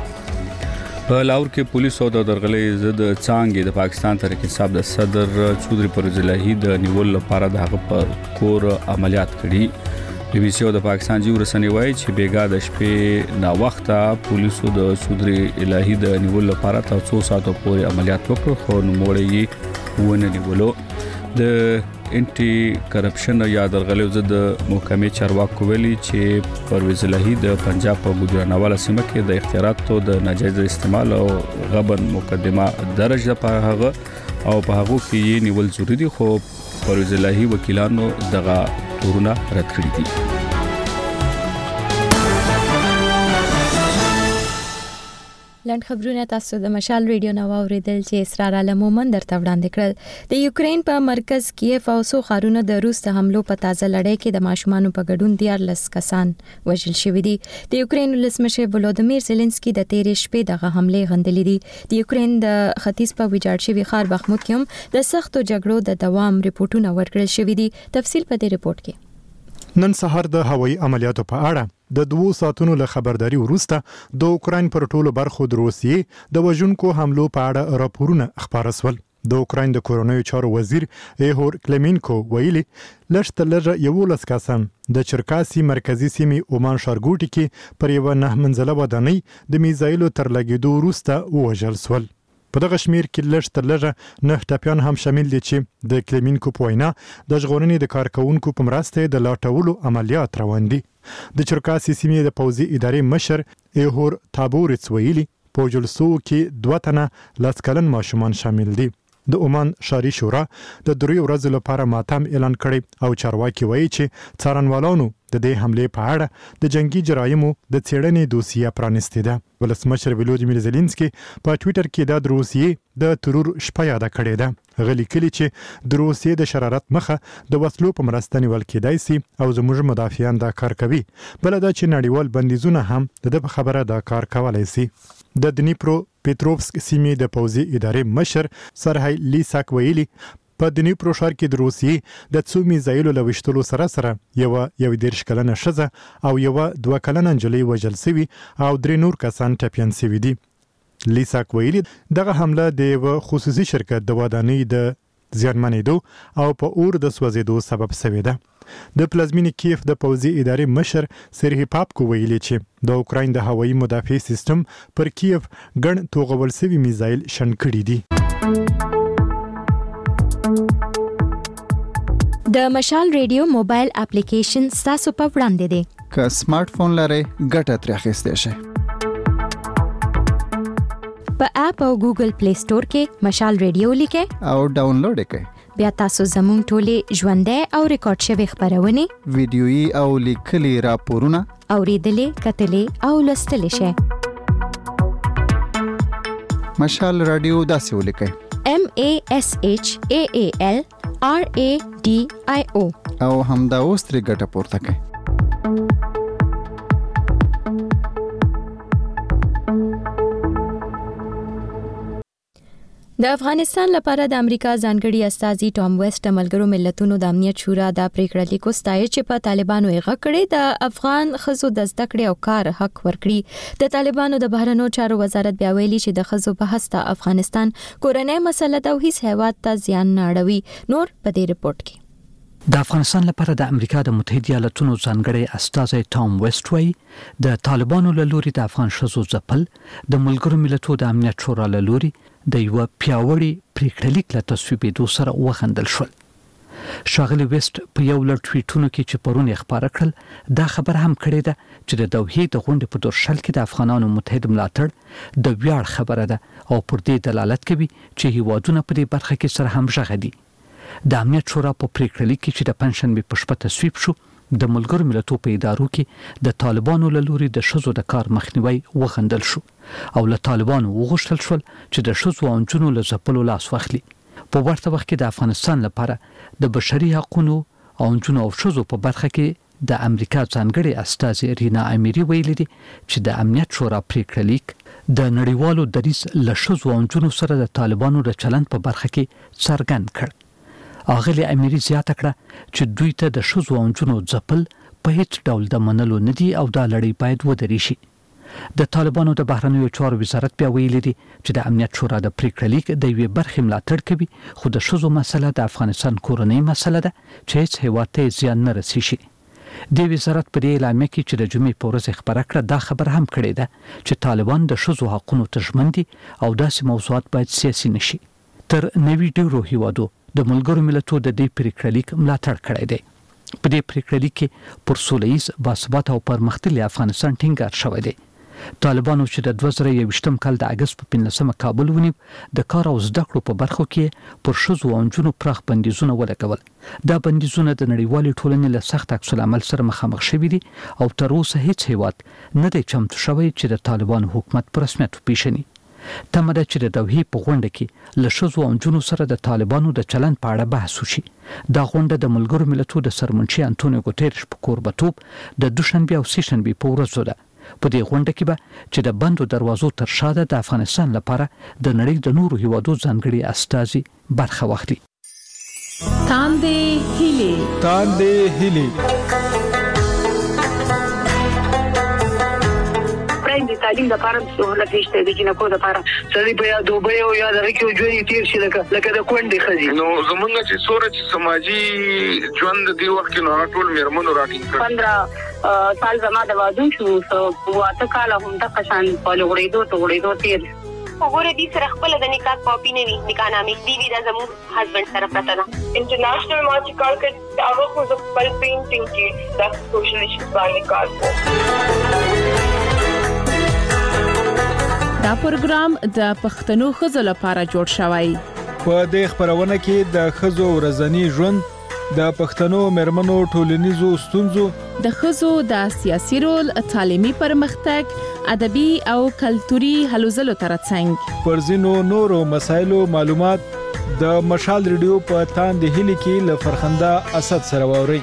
په لاهور کې پولیسو د درغلې ضد څانګې د پاکستان تحریک انصاف د صدر چودري پرویز الهی د نیول لپاره د هغه پر کور عملیات کړي بي بي سي او د پاکستان جیو رسنۍ وایي چې بیګا د شپې نا وخته پولیسو د چودري الهی د نیول لپاره تر څو ساعتو پورې عملیات وکړ خو نوموړی یې ونه نیولو د انټي کرپشن یا درغلې ضد محکمې چارواکو ویلي چې پرویز الهی د پنجاب په ګجرانواله سیمه کې د اختیاراتو د ناجایز استعمال او غبن مقدمه درج په هغه او په هغه کې یې نیول ضروري دي خو پرویز الهی وکیلانو دغه تورونه رد کړی دي لاند خبرونه تاسو د مشال ریډیو نو اوریدل چې اسرار عالم مومن درته وړاندې کړل د یوکرين په مرکز کیف او سو خارونو د روس د حملو په تازه لړۍ کې د ماشومانو په ګډون دیارلس کسان وژل شوی دي د یوکرين ولسمشر ولودمیر زيلنسکي د تیرې شپې دغه حمله غندلې دي د یوکرين د ختیځ په ویجاړ شوی خار بخموت کې د سختو جګړو د دوام ریپورتونه ورکړل شوی دي تفصیل په دې ریپورت کې نن سهار د هوایي عملیاتو په اړه د دوه ساعتونو له خبرداري وروسته د اوکرين پر ټولو برخو د روسیې د وژونکو حملو په اړه راپورونه خبر شول د اوکرين د کورونوي چارو وزیر ایهور کلمینکو ویلي لږ لږ یو لس کسان د چرکاسي مرکزی سیمې اومان شارګوټي کې پر یو نه منځله ودانۍ د میزایلو تر لګیدو وروسته وژل شول په دغه شمیر کې لږ تر لږه نه ټاپیان هم شامل دي چې د کلمینکو په وینا د ژغورنې د کارکونکو په مرسته د لاټولو عملیات روان دي د چرکاسي سیمې د پوځي ادارې مشر ایهور تابورڅ ویلي په جلسو کې دوه تنه لاس کلن ماشومان شامل دي د عمان شاري شورا د درې ورځې لپاره ماتم اعلان کړی او چارواکي وایي چې څارنوالانو د دې حمله په اړه د جنگي جرایمو د څېړنې دوسیه پرانستې ده ولسمشر ولودیمیر زيلنسکي په ټوئیټر کې د روسیې د ترور شپه یاد کړې ده غلي کلی چې د روسیې د شرارت مخه د وسلو په مرسته نیول کېدای سي او زموږ مدافعان دا کار کوي بل دا چې نړیوال بندیزونه هم د خبره دا کار کولای سي د دنیپرو پیټروفسک سیمې د پوځي ادارې مشر سرهای لیساک ویلي په دنیپرو ښار کې د روسیې د څو میزایلو له وشتلو سره سره یو یو دیرش کلنه ښځه او یو دوه کلنه نجلۍ وژل شوي او درې نور کسان ټپیان شوي دي لیساک ویلي دغه حمله د یو خصوصي شرکت د ودانۍ د زیانمنېدو او په اور د سوځېدو سبب شوې ده د پلازمینې کیف د پوځي ادارې مشر سرهی پاپکو ویلي چې د اوکرين د هوایي مدافع سیستم پر کیف ګڼ توغول شوي میزایل شن کړي دي د مشال ریډیو موبایل اپلیکیشن تاسو په وړاندې دی که سمارټ فون لرئ ګټه ترې اخیستی شئ په اپ او ګوګل پلی سٹور کې مشال ریډیو لیکئ او ډاونلوډ کړئ بیا تاسو زموږ ټولې ژوندۍ او ریکارډ شوی خبرونه ویډیويي او لیکلي راپورونه اوریدلې کتلې او لوستلې شئ مشال رادیو داسې ولیکئ M A S H A A L R A D I O او همدا اوس ترې ګټه پورته کړئ د افغانستان لپاره د امریکا ځانګړي استازي ټام ویسټ ملګرو ملتونو د امنیت شورا د پریکړه لیکو ستایي چې په طالبانو یې غکړې د افغان خزو د زده کړې او کار حق ورکړي. د طالبانو د بهرنیو چارو وزارت بیا ویلي چې د خزو بحث ته افغانستان کورنۍ مسله ده او هیڅ هیواد ته زیان نه اړوي. نور په دې رپورت کې د افغانستان لپاره د امریکا د متحده ایالاتونو ځانګړي استازي ټام ویسټ وایي د طالبانو له لوري د افغان شذو ځپل د ملګرو ملتونو د امنیت شورا له لوري د یو پیاوړي پریکړه لیک له تصویبېدو سره وخندل شول. شاغلی ویسټ په یو لړ ټویټونو کې چې پرون یې خبره کړل دا خبر هم کړې ده چې د دوحې د غونډې په درشل کې د افغانانو متحد ملاتړ د ویاړ خبره ده او پر دې دلالت کوي چې هیوادونه په دې برخه کې سره همغږي دي. د امنیت شورا په پریکړه لیک کې چې د پنځشنبه په شپه تصویب شو د ملګرو ملتونو په ادارو کې د طالبانو له لوري د شذو د کار مخنیوي وغندل شو او له طالبانو وغوښتل شول چې د شذو او نجونو له ځپلو لاس واخلي. په ورته وخت کې د افغانستان لپاره د بشري حقوقو او نجونو او شذو په برخه کې د امریکا ځانګړي استازي رینا امیری ویلي دي چې د امنیت شورا پریکړه لیک د نړیوالو دریځ له شذو او نجونو سره د طالبانو د چلند په برخه کې څرګند کړ. اغلی امیری زیاته کړه چې دوی ته د شذو او نجونو ځپل په هیڅ ډول د منلو نه دي او دا لړۍ باید ودرې شي. د طالبانو د بهرنیو چارو وزارت بیا ویلي دي چې د امنیت شورا د پریکړه لیک د یوې برخې ملاتړ کوي خو د شذو مسله د افغانستان کورنۍ مسله ده چې هیڅ هیواد ته زیان نه رسي شي. د وزارت په اعلامیه کې چې د جمعې په ورځ خبره کړه دا خبر هم کړی ده چې طالبان د شذو حقوقو ته ژمن دي او داسې موضوعات باید سیاسي نشي. تر نوي ډیرو هیوادو د ملګرو ملتونو د دې پریکړه لیک ملاتړ کړی دی. په دې پریکړه لیک کې پر سولهییز باثباته او پرمختللي افغانستان ټینګار شوی دی. طالبانو چې د دوه زره یوویشتم کال د اگست په پنځلسمه کابل ونیو د کار او زده کړو په برخو کې پر شذو او نجونو پراخ بندیزونه ولګول. دا بندیزونه د نړیوالې ټولنې له سخت عکس العمل سره مخامخ شوي دي او تر اوسه هیڅ هیواد نه دی چمتو شوی چې د طالبانو حکومت په رسمیت وپیژني. تمه ده چې د دوحې په غونډه کې له شذو او نجونو سره د طالبانو د چلند په اړه بحث وشي. دا غونډه د ملګرو ملتونو د سرمنشي انټونیو ګوتریش په کوربتوب د دوشنبه او سهشنبه په ورځو ده. په دې غونډه کې به چې د بندو دروازو تر شا ده د افغانستان لپاره د نړۍ د نورو هیوادو ځانګړي استازي برخه واخلي. تاندې هیلې تاندې هیلې د تعلیم لپاره سہولت نشته د جنکو لپاره سړي په یاد دوبه او یاد راکې ژوند تیر شي لکه لکه د کونډې خزي نو زمونږ چې سورج سماجی ژوند دی وخت نو ټول میرمنو راټینګ کړ پندرہ سال زما د واده شو او اته کال هم د قشان په لوړېدو ته وړېدو تیر وګوره دې سره خپل د نکاح کاپی نه وي نکاح نامې دی وی د زمو هسبند سره پراته ده. انټرنیشنل مارچ کار کړ هغه خو د خپل پینټینګ کې د سوشل ایشوز باندې کار کوي. دا پروګرام د پښتنو خزو لپاره جوړ شوی. په دې خبرونه کې د خزو ورځنی ژوند د پښتنو مرمنو ټولنیزو ستونزو د خزو د سیاسي رول تعلیمي پرمختګ ادبي او کلتوري هلو ځلو ترڅنګ پر ځینو نورو مسایلو معلومات د مشال ریډیو په تاندې هیلې کې له فرخنده اسد سره ووري.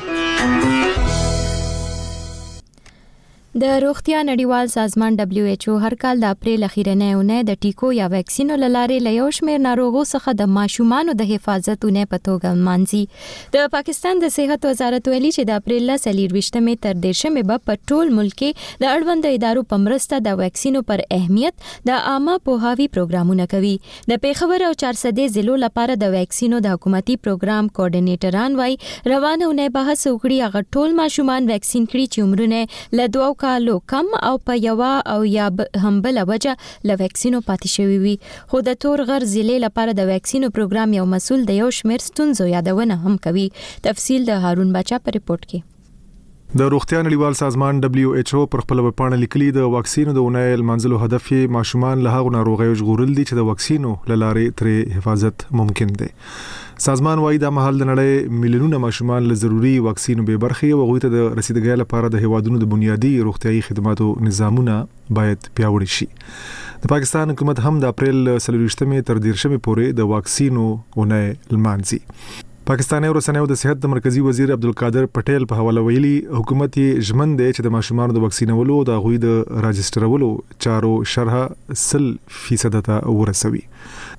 د روغتیا نړیوال سازمان دبليو ایچ او هر کال د اپریل اخیرنۍ اونۍ د ټیکو یا ویکسینو لارې له یو شمېر ناروغو څخه د ماشومانو د حفاظت اونۍ په توګه مانځي. د پاکستان د صحت وزارت ویلي چې د اپریل څلرویشتمې تر دېرشمې به په ټول ملک کې د اړوند ادارو په مرسته د ویکسینو پر اهمیت د عامه پوهاوي پروګرامونه کوي. د پیښور او چارسدې ضلعو لپاره د ویکسینو د حکومتي پروګرام کوارډینیټران وايي روانه اونۍ بحث وکړي هغه ټول ماشومان ویکسین کړي چې عمرونه له دوه کالو کم او په یو او یا هم بل وجه له ویکسینو پاتې شوی وي. خو د تور غر ضلع لپاره د ویکسینو پروګرام یو مسول د یو شمېر ستونزو یادونه هم کوي. تفصیل د هارون بچا په ریپورت کې. د روغتیا نړیوال سازمان دبليو ایچ او پر خپل ویبپاڼه لیکلي د واکسینو د اونۍ لمانځلو هدف یې ماشومان له هغو ناروغیو ژغورل دي چې د واکسینو له لارې ترې حفاظت ممکن دی. سازمان وايي د مهال د نړۍ میلیونونه ماشومان له ضروري واکسینو به برخه او غوښته د رسیدګۍ لپاره د هیوادونو د بنیادی روغتيایي خدماتو نظامونه باید پیاوړي شي. د پاکستان حکومت هم د اپریل څلرویشتمې تر دېرشمې پورې د واکسینو اونۍ لمانځي. پاکستاني رسنیو د صحت د مرکزی وزیر عبدالقادر پټیل په حواله ویلي حکومت یې ژمن دی چې د ماشومانو د واکسینولو د غوي د راجسترولو چارو شرح سل فیصد ته ورسوي.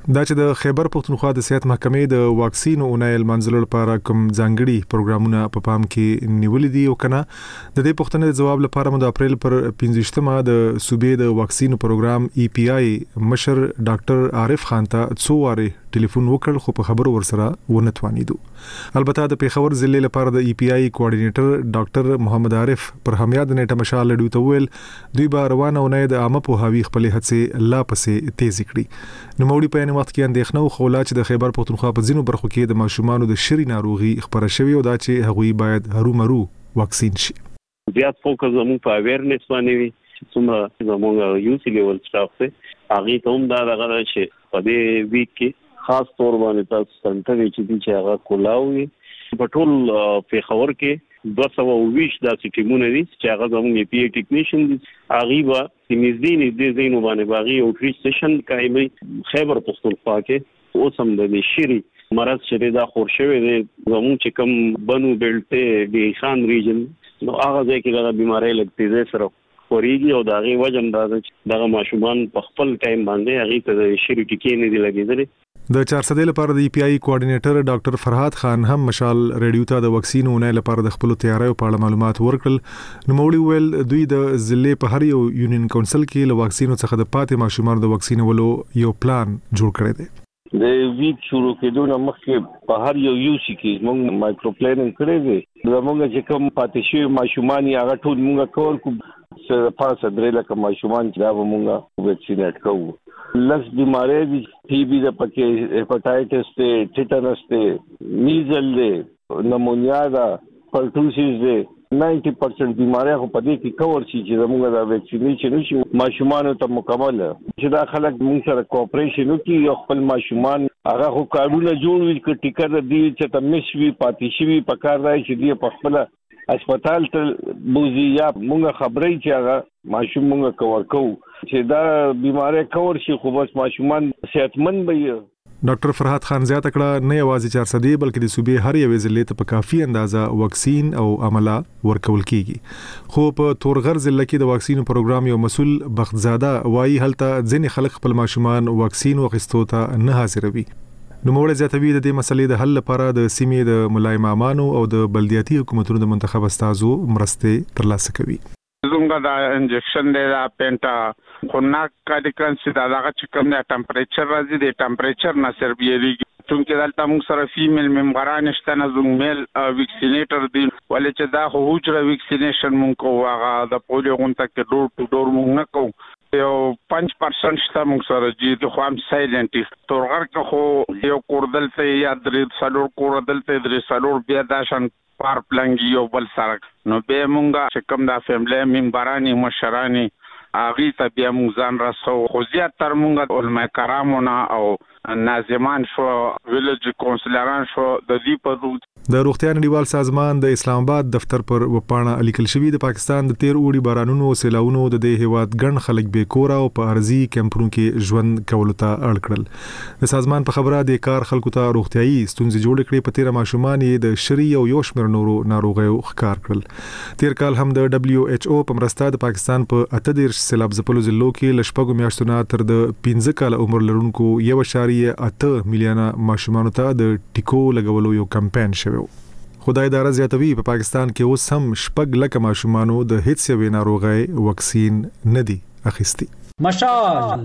دا چې د خیبر پختونخوا د صحت محکمې د واکسین او اونایل منځلو لپاره کوم ځانګړي پروګرامونه په پام کې نیولې دي او کنه د دې پوښتنې د جواب لپاره مو د اپریل پر پنځه د صوبې د واکسین پروګرام ای پی آی مشر ډاکټر عارف خان ته څو واره ټلیفون وکړ خو په خبرو ورسره ونه توانیدو. البته د پیښور ضلع لپاره د ای پی آی کوارډینیټر ډاکټر محمد عارف پر همیاد نیټه مشال لډو ته ویل دوی به روانه اونۍ د عامه په هاوی خپل هڅې لا پسې تیز کړي. نو موړي په وخت کې اندېښنه او خولا چې د خیبر پختونخوا په ځینو برخو کې د ماشومانو د شری ناروغي خبره شوې او دا چې هغوی باید هرومرو واکسین شي. زیات فوکس زموږ په اویرنس باندې وي چې څومره زموږ یو سی لیول سټاف ته هغه ته هم دا دغه شي په دې ویک کې خاص تور باندې تاسو څنګه چې چې هغه کولاوي په ټول پیښور کې دوه سوه ویش داسې ټیمونه دي چې هغه زموږ ای پی آی ټیکنیشن دي هغه به نږدې نږدې ځینو باندې باغي او ټری سټیشن کوي خیبر پختونخوا کې اوس هم د شری مرض چې دا خور شوی دی زموږ چې کوم بنو بیلټ دی خان ریجن نو هغه ځای کې دا بیماری لګتي سره خوريږي او دا غي وجم دا چې دغه ماشومان په خپل ټایم باندې هغه ته شری ټکی نه دی لګیدل. د چارسدې لپاره د ای پی آی کوارډینیټر ډاکټر فرحات خان هم مشال ریډیو ته د واکسین اونۍ لپاره د خپل تیاریو په اړه معلومات ورکړل. نو موړي ویل دوی د ضلع په هر یو یونین کونسل کې له واکسینو څخه د پاتې ماشومان د واکسینولو یو پلان جوړ کړی دی. د ویک شروع کېدو نه مخکې په هر یو یو سی کې موږ مایکرو پلانینګ کړی دی. زموږ چې کوم پاتې شوی ماشومان یې هغه ټول موږ کور کو څه پاسه درې لکه ماشومان چې دا موږ ویکسینیټ کوو. لس بیماری دي ټي بي د پکې هپاتایټس ته ټیټانس ته میزل دی نمونیا دا پرټوسیس دی نائنٹی پرسنٹ بیماری خو پدې کې کور شي چې زموږ دا ویکسینیشن شي ماشومان ته مکمل چې دا خلک موږ سره کوپریشن وکړي او خپل ماشومان هغه خو کارونه جوړ وي چې ټیکر دی چې تمش وی پاتې شي په کار راځي چې دی په خپل هسپتال ته بوزي یا موږ خبرې چې هغه ماشوم موږ کور کوو چې دا بیماری کور شي خو بس ماشومان صحتمند وي. ډاکټر فرحات خان زیاته کړه نه یوازې چارسدې بلکې د صوبې هر یوې ضلع ته په کافي اندازه واکسین او عمله ورکول کیږي. خو په تورغر ضلع کې د واکسین پروګرام یو مسول بختزاده وایي هلته ځینې خلک خپل ماشومان واکسین واخیستو ته نه حاضروي. نو موږ زیاتوي د دې مسلې د حل لپاره د سیمې د ملای مامانو او د بلدیاتي حکومتونو د منتخب استازو مرستې ترلاسه کوي. زموږ دا انجکشن دی دا پینټا خو نه کاډیکنس دا هغه چې کوم د ټمپریچر راځي د ټمپریچر نه صرف یېږي چونکې دلته موږ سره فیمیل ممبران شته نه زموږ میل ویکسینیټر دی ولې چې دا خو حجره ویکسینیشن موږ کوو هغه د پولیو غونډه کې ډور ټو ډور موږ نه کوو یو پنځه پرسنټ شته موږ سره چې خو هم سایلنټ تورغر کې خو یو کوردل ته یا درې څلور کوردل ته درې څلور بیا داشن پار پلنګ یو بل سره نو به مونږه چې کوم د فیملی ممبرانی مشرانی اغه ته بیا مونږ ځان راسو خو زیات تر مونږه علماء کرامونه او ناظمان شو ویلج کونسلران شو د دې په د روغتیا نړیوال سازمان د اسلام آباد دفتر پر وپاڼه الیکل شوی د پاکستان د تیر اوړي بارانونو او سیلاونو د دې هیواد ګڼ خلک بې کور او په ارزي کمپونو کې ژوند کولو ته اړ کړل. د سازمان په خبره د کار خلکو ته روغتيایي ستونزې جوړ کړې په تیر ماشومان د شری او یو شمېر نورو ناروغیو ښکار کړل. تیر کال هم د دبليو ایچ او په مرسته د پاکستان په اته دیرش سیلاب ځپلو ضلعو کې لشپږو میاشتو نه تر د پنځه کال عمر لرونکو یو اشاریه اته میلیونه ماشومان ته د ټیکو لګولو یو کمپاین شوی. خدای دار زیاتوي په پاکستان کې اوس هم شپږ لک ماشومان د هیڅ یو ناروغي واکسین نه دي اخیستي. مشال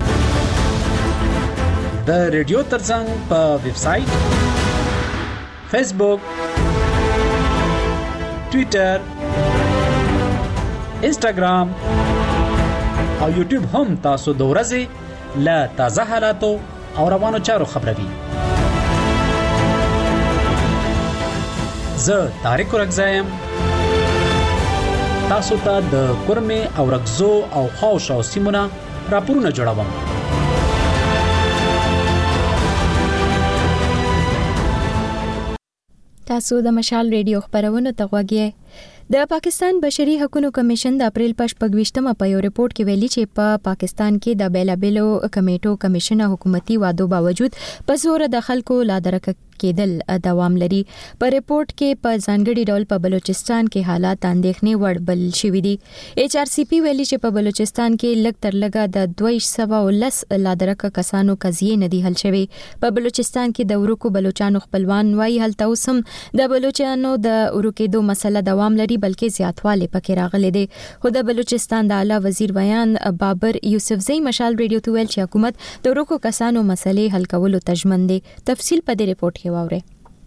د ریډیو ترڅنګ په ویب سټ فیسبوک ټوئیټر انسټاګرام او یوټیوب هم تاسو د ورځې له تازه حالاتو او روانو چارو خبروي. زه طارق رغزایم تاسو ته د کورمه او رغزو او خوش او سیمونه راپورونه جوړوم. تاسو د مشال ریډیو خبرونه ته غوږی. د پاکستان بشري حقوقو کمیشن د اپریل په شپږویشتمه په یو ریپورت کې ویلي چې په پا پاکستان کې د بیلابلو کمیټو کمیشن حکومتي وعدو باوجود په زور د خلکو لا درک کېدل دوام لري. په ریپورت کې په ځانګړي ډول په بلوچستان کې حالات اندېښنې وړ بلل شوي دي. ایچ آر سی پی ویلي چې په بلوچستان کې لږ تر لږه د دوه سوه ولس لادرکه کسانو قضیې نه دي حل شوي. په بلوچستان کې د ورکو بلوچستان خپلوان وايي هلته اوس هم د بلوچستانو د ورکېدو مسله دوام لري بلکې زیاتوالی پکې راغلی دی. خو د بلوچستان د اعلی وزیر بیان بابر یوسفزئی مشال ریډیو ته ویل چې حکومت د ورکو کسانو مسلې حل کولو ته ژمن دی. تفصیل په دې ریپورت کې واورئ.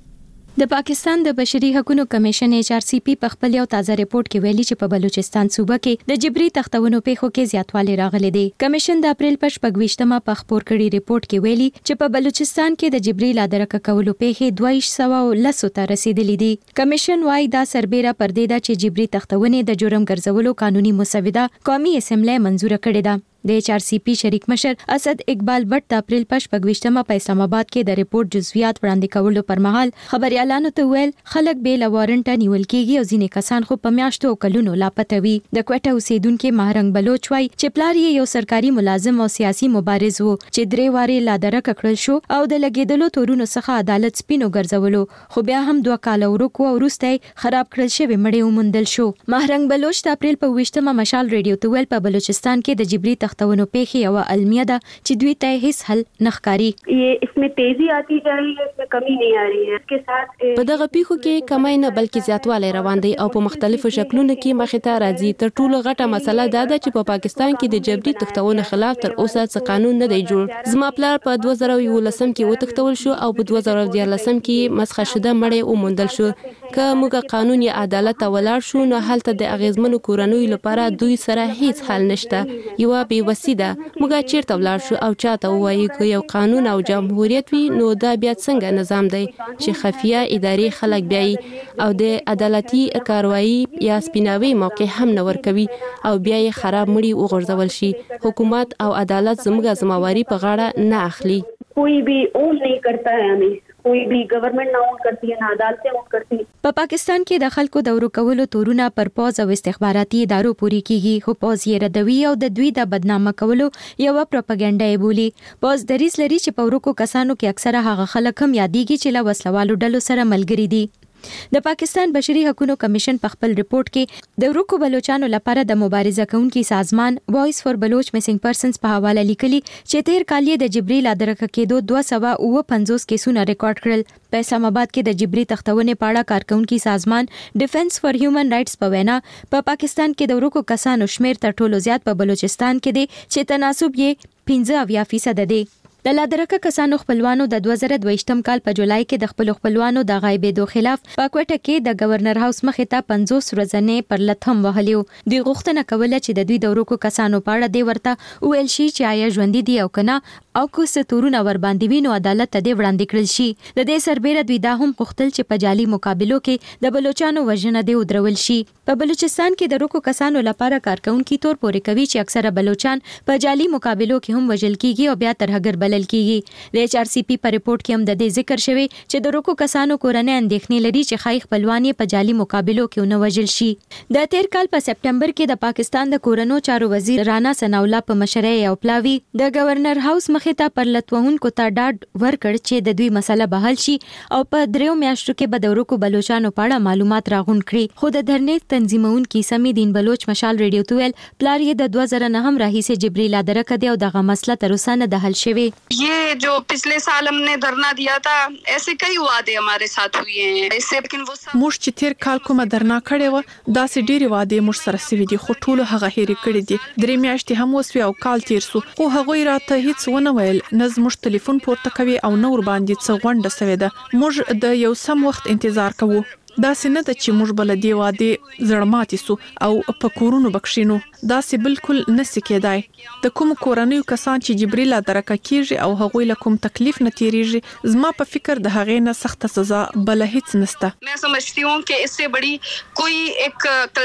د پاکستان د بشري حقوقو کمیشن ایچ آر سی پی په خپل یو تازه ریپورت کې ویلي چې په بلوچستان صوبه کې د جبري تختونو پیښو کې زیاتوالی راغلی دی. کمیشن د اپریل په شپږویشتمه په خپور کړي ریپورت کې ویلي چې په بلوچستان کې د جبري لادرکه کولو پیښې دوه سوه لس ته رسیدلې دي. کمیشن وايي دا سربېره پر دې ده چې جبري تختونې د جرم ګرځولو قانوني مسوده قومي اسمبلی منزور کړې ده. د ایچ آر سی پی شریک مشر اسد اقبال بټ د اپریل په شپږویشتمه په اسلام آباد کې د ریپورت جزئیات وړاندې کولو پر مهال خبريالانو ته ویل خلک به له وارنټ نیول کېږي او ځینې کسان خو په میاشتو او کلونو لاپته وي. د کوټه اوسیدونکو مهرنګ بلوچ وايي چې پلار یې یو سرکاري ملازم او سیاسي مبارز وو چې درې واره لادرکه کړل شو او د لګیدلو تورونو څخه عدالت سپینو ګرځولو خو بیا هم دوه کال ورکو او وروسته خراب کړل شوی مړی ومندل شو. مهرنګ بلوچ د اپریل په ویشتمه مشال ریډیو ته ویل په بلوچستان کې د جبري تختونو پیښې او المیه ده چې دوی ته هیڅ حل نخکاری. یہ اس میں تیزی آتی جا رہی ہے، اس میں کمی نہیں آ رہی ہے. اس کے ساتھ په دغه پیښو کې کمای نه بلکې زیاتوالی روان دی او په مختلفو شکلونو کې مخې ته راځي. تر ټولو غټه مسله دا ده چې په پاکستان کې د جبري تختونو خلاف تر اوسه څه قانون نه دی جوړ. زما پلار په دوه زره یولسم کې وتښتول شو او په دوه زره دیارلسم کې مسخه شده مړی وموندل شو. که موږ قانون یا عدالت ته ولاړ شو نو هلته د اغیزمنو کورنیو لپاره دوی سره هیڅ حل نشته. یوه بېوسي ده. موږ چیرته ولاړ شو او چاته ووایو که یو قانون او جمهوریت وي نو دا بیا څنګه نظام دی چې خفیه ادارې خلک بیایي او د عدالتي کاروایی یا سپیناوي موقع هم نه ورکوي او بیا یې خراب مړي وغورځول شي. حکومت او عدالت زموږ ذمہواری په غاړه نه اخلي. کوئی بھی اون نہیں کرتا ہے ہمیں کوئی بھی گورنمنٹ نه اون کرتی ہے نه عدالتیں اون کرتی. په پاکستان کې د خلکو د ورکولو تورونه پر پوز او استخباراتي ادارو پوری کیږي خو پوز یې ردوي او د دوی د بدنامه کولو یو پروپاګاندا یې بولي. پوز دریس لري چې په ورکو کسانو کې اکثره هغه خلک هم یادېږي چې له وسلوالو ډلو سره ملګري دي. د پاکستان بشري حقوقو کمیشن په خپل ریپورت کې د ورکو بلوچستانو لپاره د مبارزه کوونکي سازمان وایس فور بلوچ میسنګ پرسنز په حواله لیکلي چې تیر کال یې د جبري لادرکه کېدو دوه سوه اوه پنځوس کیسونه ریکارډ کړل. په اسلام آباد کې د جبري تختونې په اړه کارکونکي سازمان ډیفنس فار هیومن رائټس په وینا په پاکستان کې د ورکو کسانو شمیر تر ټولو زیات په بلوچستان کې دی چې تناسب یې پنځه اویا فیصد دی. د لادرکه کسانو خپلوانو د دوه زره دویشتم کال په جولای کې د خپل خپلوانو د غایبېدو خلاف په کوټه کې د گورنر هاوس مخې ته پنځوس ورځې پر لټم وهلیو. دوی غوښتنه کوله چې د دوی د ورکو کسانو په اړه دی ورته ویل شي چې آیا ژوندۍ دي او کنه او که څه تورونه ور باندې وینو عدالت ته دی وړاندې کړل شي. د دې سربېره دوی دا هم غوښتل چې په جعلي مقابلو کې د بلوچستانو وژنه دی ودرول شي. په بلوچستان کې د ورکو کسانو لپاره کارکونکي تور پورې کوي چې اکثره بلوچستان په جعلي مقابلو کې هم وژل کیږي او بیا ترهګر بلل کیږي. د ایچ آر سی پی په ریپورت کې هم د دې ذکر شوی چې د ورکو کسانو کورنۍ اندېښنې لري چې خای خپلوان په جعلي مقابلو کې ونه وژل شي. د تیر کال په سپټمبر کې د پاکستان د کورونو چارو وزیر رانا ثناء الله په مشرۍ او پلاوی د گورنر هاوس مخې ته پر لټوونکو ته ډاډ ورکړ چې د دوی مسله به حل شي او په دریو میاشتو کې به د ورکو بلوچستانو په اړه معلومات راغونډ کړي. خو د دھرنې تنظیمونکو سمې دین بلوچ مشال ریډیو ته ویل پلار یې د دوه زره نهم راهیسې جبري لادرکه دی او دغه مسله تر اوسه نه ده حل شوی. یہ جو پچھلے سال ہم نے دھرنا دیا تھا ایسے کئی وعدے ہمارے ساتھ ہوئے ہیں ایسے لیکن وہ موږ چې تیر کال کومه درنا کړې و داسې ډېرې وعدې موږ سره سوي دي خو ټولو هغه هېرې کړې دي. درې میاشتې هم وسوې او کال تیر سو خو هغوی راته هیڅ ونه ویل نه زموږ ټلیفون پورته کوي او نه ور باندې څه غونډه سوې ده. موږ د یو سم وخت انتظار کوو. داسې نه ده چې موږ بل دی واده زړه ماتي سو او په کورونو بکښینو. داسې بالکل نسی کېدای. د کوم کورنیو کسان چې جبري لادرکه کیږي او هغوی له کوم تکلیف نه تیریږي زما په فکر د هغې نه سخته سزا بل هیڅ نشته. मैं समझती हूं कि इससे बड़ी कोई एक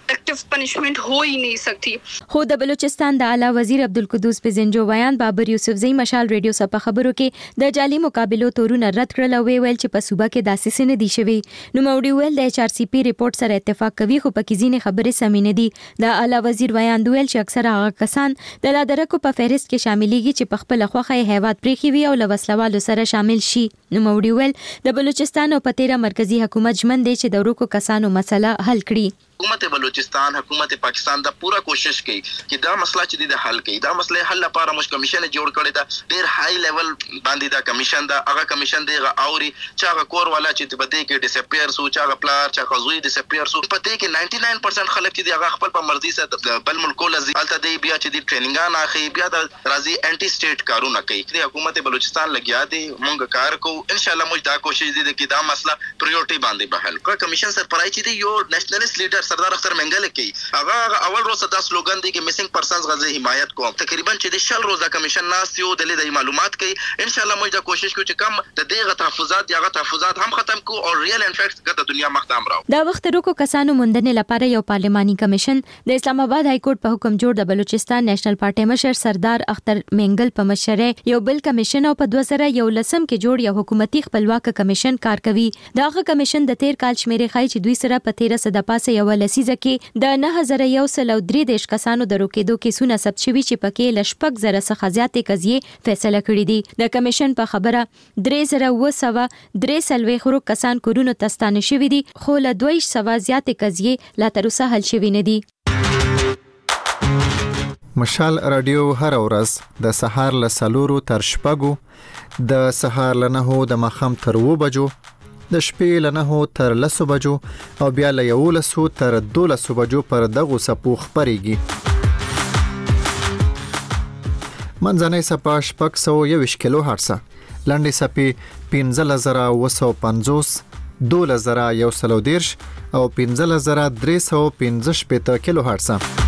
प्रोडक्टिव पनिशमेंट हो ही नहीं सकती। خو د بلوچستان د اعلی وزیر عبدالقدوس پزنجو بیان بابر یوسفزئی مشال ریډیو سره خبرو کې د جعلي مقابلو تورونه رد کړل او ویل چې په صوبه کې داسې نه دي شوي. نو موډي ویل د ایچ آر سی پی ریپورت سره اتفاق کوي خو پکې ځینې خبرې سمې نه دي. د اعلی وزیر بیان ویل چې اکثره هغه کسان د لادرکو په فهرست کې شاملېږي چې په خپل خوخه هیواد پریخي وي او له وسلوالو سره شامل شي. نو موډي ویل د بلوچستان او پتیرا مرکزی حکومت ژمن دی چې د ورکو کسانو مسله حل کړي. حکومت بلوچستان حکومت پاکستان دا پورا کوشش کوي چې دا مسله چې د حل کوي. دا مسله حل لپاره موږ کمیشن جوړ کړی دا ډیر های لیول باندې دا کمیشن دا هغه کمیشن دی اوري چې هغه کور والا چې په دې کې ډیسپیر سو چې هغه پلار چې هغه زوی ډیسپیر سو په دې کې نائنټي ناین پرسنټ خلک چې هغه خپل په مرزي سره بل ملکو لزي الته دی بیا چې د ټریننګان اخی بیا د راځي انټي سټیټ کارونه کوي. د حکومت بلوچستان لګیا دی موږ کار کوو ان شاء الله موږ دا کوشش دي چې دا مسله پریورټي باندې به حل کړو. کمیشن سرپرای چې دی یو نېشنلیست لیډر سردار اختر منګل کی هغه اول روز دا سلوګان دی چې میسنګ پرسنز غزه حمایت کوم. تقریبا چې د شل روزه کمیشن ناس یو د لیدای معلومات کوي. ان شاء الله موږ دا کوشش کوو چې کم د دې تحفظات یا تحفظات هم ختم کو او ریل انفیکټ کته دنیا مختام راو. دا وخت روکو کسانو موندنې لپاره یو پارلماني کمیشن د اسلام آباد های کورټ په حکم جوړ د بلوچستان نېشنل پارټي مشر سردار اختر منګل په مشره یو بل کمیشن او په دوه زره یو لسم کې جوړ یو حکومتي خپلواک کمیشن کار کوي. داغه کمیشن د تیر کال شمیرې خای چې دوی سره په تیره سده پاسه یو لسیزه کې د نه هزار یو سل او درې دیش کسانو د روکېدو کیسونه ثبت شوي چې پکې لشپک زره څخه زیاتې قضیې فیصله کړې دي. د کمیشن په خبره درې زره و سوه درې سلوي خورو کسان کورونو تستانه شوي دي خو له دوه سوه زیاتې قضیې لا تر اوسه حل شوي نه دي. مشال رادیو هر ورځ د سهار له سلورو تر شپږو د سهار له نهو د ماښام تر اووه بجو د شپې له نهو تر لسو بجو او بیا له یولسو تر دولسو بجو پر دغو څپو خپرېږي. منځنۍ څپه شپږ سوه یوویشت کیلو هرټزه، لنډې څپې پنځلس زره اووه سوه پنځوس، دولس زره یو سل او دېرش او پنځلس زره درې سوه پنځه شپېته کیلو هرټزه.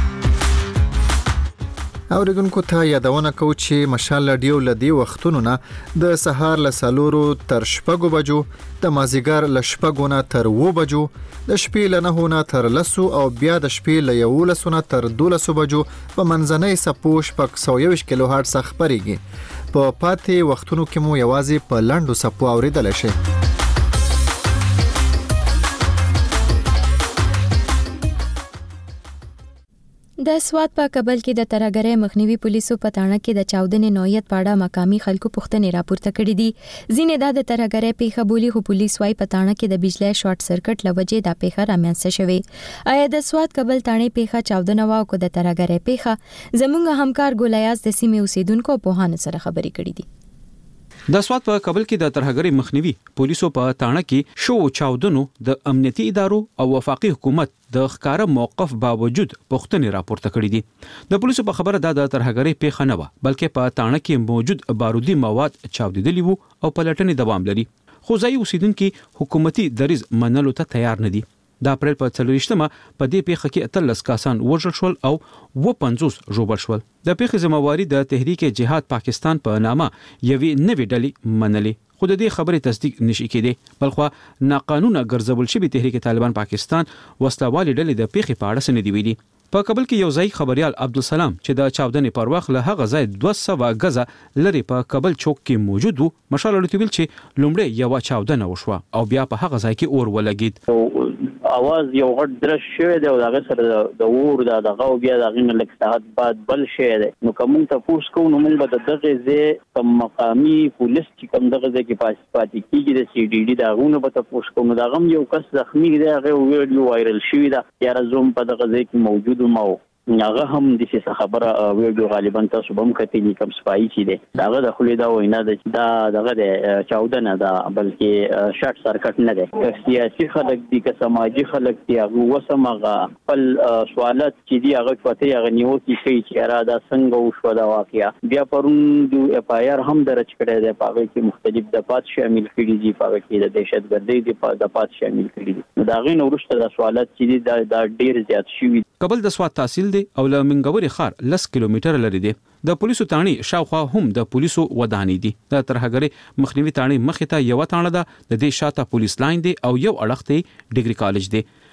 اوریدونکو ته یادونه کوو چې مشال رادیو له دې وختونو نه د سهار له څلورو تر شپږو بجو، د مازدیګر له شپږو نه تر اووه بجو، د شپې له نهو نه تر لسو او بیا د شپې له یولسو نه تر دولسو بجو په منځنۍ څپو شپږ سوه یوویشت کیلو هرټز خپرېږي. په پاتې وختونو کې مو یوازې په لنډو څپو اوریدلی شئ. د سوات په کابل کې د ترهګرۍ مخنیوي پولیسو په تاڼه کې د چاودنې نوعیت په اړه مقامي خلکو پوښتنې راپورته کړې دي. ځینې دا د ترهګرۍ پیښه بولي خو پولیس وايي په تاڼه کې د بجلی شارټ سرکټ له وجې دا پیښه رامنځته شوې. آیا د سوات کابل تاڼې پیښه چاودنه وا او کو د ترهګرۍ پیښه؟ زموږ همکار ګولیاز د سیمې اوسیدونکو په هانه سره خبرې کړې دي. د سوات په کابل کې د ترهګرۍ مخنیوي پولیسو په تاڼه کې شو چاودنو د امنیتي ادارو او وفاقي حکومت د ښکارا موقف باوجود پوښتنې راپورته کړې دي. د پولیسو په خبره دا د ترهګرۍ پیښه نه و بلکې په تاڼه کې موجود بارودي مواد چاودیدلي وو او پلټنې دوام لري. خو ځایي اوسیدونکو حکومتي دریځ منلو ته تیار نه دي. د اپریل په څلوېښتمه په دې پیښه کې اتلس کسان وژل شول او اووه پنځوس ژوبل شول. د پیښې ذمہواري د تحریک جهاد پاکستان په نامه یوې نوې ډلې منلې خو د دې خبرې تصدیق نشي کېدی. بلخو ناقانونه ګرځول شوی تحریک طالبان پاکستان وسلوالې ډلې د پیښې په اړه څه نه دی ویلي. په کابل کې یو ځای خبريال عبدالسلام چې د چاودنې پر وخت له هغه ځای دوه سوه غزه لري په کابل چوک کې موجود وو. مشال لټویل چې لومړی یو چاودنه وشوه او بیا په هغه ځای کې اور ولګید. اواز یو غټ درش شوی دی او دغه سره د اور د دغه بیا دغه نه لک ساعت بعد بل شوی دی. نو کوم ته پوښ کوو نو موږ به دغه ځای کوم مقامي پولیس چې کوم دغه ځای کې پاتې کیږي د سی ډي ډي دغه به ته پوښ کوو. دغه یو کس زخمی دی هغه ویډیو وایرل شوی دی. یا زوم په دغه ځای کې موجود مو هغه هم د څه خبره ویډیو غالبا تاسو به هم کتلی کوم سپایي چې دی داغه د خلې دا وینا ده چې دا دغه د چاودنه ده بلکې شارټ سرکټ نه ده. سیاسي خلک دي که سماجی خلک دي هغه وسمغه خپل سوالات چې دی هغه پته هغه نیو کې شي چې را دا څنګه وشو دا واقعیا. بیا پرون د اف آی آر هم درج کړی دی په هغه کې مختلف دفعات شامل کړي دي په هغه کې د دهشتګردۍ د دفعات شامل کړي دي. دا غي نو ورسته د سوالات چې دی دا ډیر زیات شوي. کابل د سوات تحصیل دی او له منګوري خار لس کیلومتره لري دی. د پولیسو تانی شاوخوا هم د پولیسو ودانې دي. د ترهګرۍ مخنیوي تانی مخې ته یو تانه ده د دې شاته پولیس لاین دی او یو اړخ ته ډیګري کالج دی.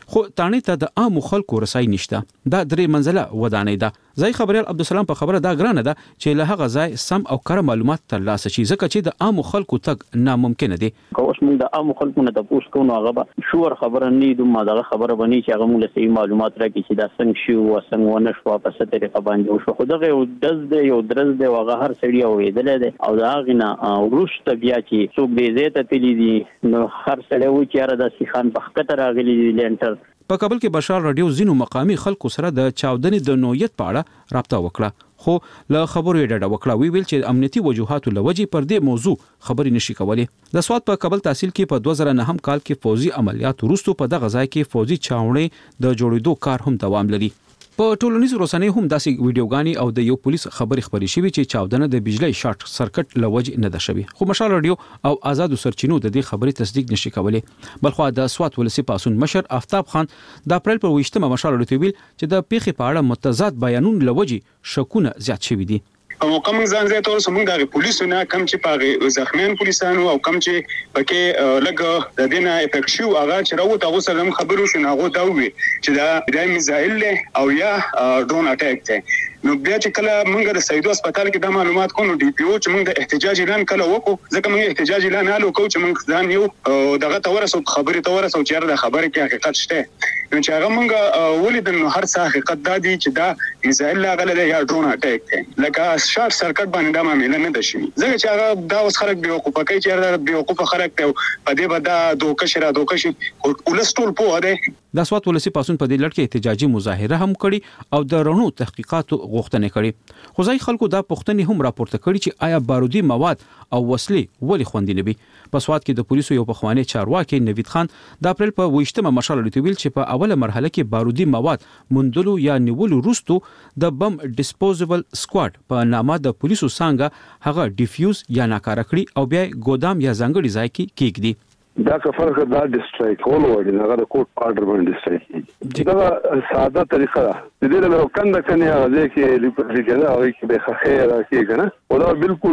خو تانه ته د عام خلکو رسای نشته. دا درې منزله ودانې ده. ځای خبريال عبدالسلام په خبره دا ګرانه ده چې له هغه ځای سم او کره معلومات ترلاسه شي ځکه چې د عام خلکو تګ ناممکن دي. اوس موږ د عام خلکو نه تاسو کوو هغه به شور خبره نه دوه ماده خبره بني چې هغه موږ له صحیح معلومات راکړي چې دا څنګه شي او څنګه ونه شو په څه طریقه باندې شو. خو دغه یو دز دی یو درز دی هغه هر سړی اوریدل دي او دا غنه ورشت بیا چې څوک دې زیاته تللی دي نو هر سړی و چې را د سیخان په خطر راغلي دي لنټر. په کابل کې بشار رادیو زینو مقامی خلکو سره د چاودنې د نوعیت په اړه رابطه وکړه خو له خبرو یې ډډه وکړه. وی ویل چې امنیتي وجوهاتو لوجې پر دې موضوع خبرې نشي کولای. د سواد په کابل تحصیل کې په دوه زره نه هم کال کې فوزي عملیات وروسته په دغه ځای کې فوزي چاونې د جوړېدو کار هم دوام لري. په ټولنیزو رسنیو هم داسې ویډیوګانی او د یو پولیس خبري خبري شوی چې چاودنه د بجلی شارټ سرکټ لوجې نه ده شوی. خو مشال رادیو او آزادو سرچینو د دې خبري تصدیق نشي کولای. بلخو د سواد ولسی پاسون مشر آفتاب خان د اپریل پر ویشتمه مشال رادیو ویل چې د پیښې په اړه متضاد بیانون لوجې شکونه زیات شوی دي. او کوم ځان زه تاسو سمون د پولیسو نه کم چې پاغه زخمیان پولیسانو او کم چې پکې لګ د دینه افیکټ شو هغه چې راو تاسو سره خبرو شنو هغه دا وی چې دا د میزایل او یا ډرون اٹیک ته نو بیا چې کله موږ د سیدو هسپتال کې د معلومات کوو ډي پی او چې موږ د احتجاج اعلان کله وکړو ځکه موږ احتجاج اعلان نه وکړو چې موږ ځان یو دغه تورسو خبري تورسو چې د خبرې کې حقیقت شته نو چې هغه موږ ولید نو هر څه حقیقت دا دي چې دا میزایل لاغله یا ډرون اٹیک ته لکه شارټ سرکټ باندې دا معاملې نه ده شي ځکه چې هغه دا اوس خلک به وقوفه کوي چې به وقوفه خلک ته په دې به دا دوکه شرا دوکه شي ولستول په ده. د سواد ولسی پاسون په دې لړ کې احتجاجي مظاهره هم کړي او د رڼو تحقیقاتو غوښتنې کړي. خو ځای خلکو دا پوښتنې هم راپورته کړي چې آیا بارودي مواد او وسلې ولې خوندي نه وي. په سواد کې د پولیسو یو پخوانی چارواکي نوید خان د اپریل په ویشتمه مشال لټویل چې په اوله مرحله کې بارودي مواد مندلو یا نیولو وروسته د بم ډیسپوزیبل سکواډ په نامه د پولیسو څنګه هغه ډیفیوز یا ناکاره کړي او بیا ګودام یا ځنګړي ځای کې کېږدي. دا کفر دا ډیسټرایک کول وړي دا د کوټ آرډر باندې ډیسټرایک دا ساده طریقه ده د دې له کنده کنه هغه کې لپاره کې هغه کې به خیر کې کنه او دا بالکل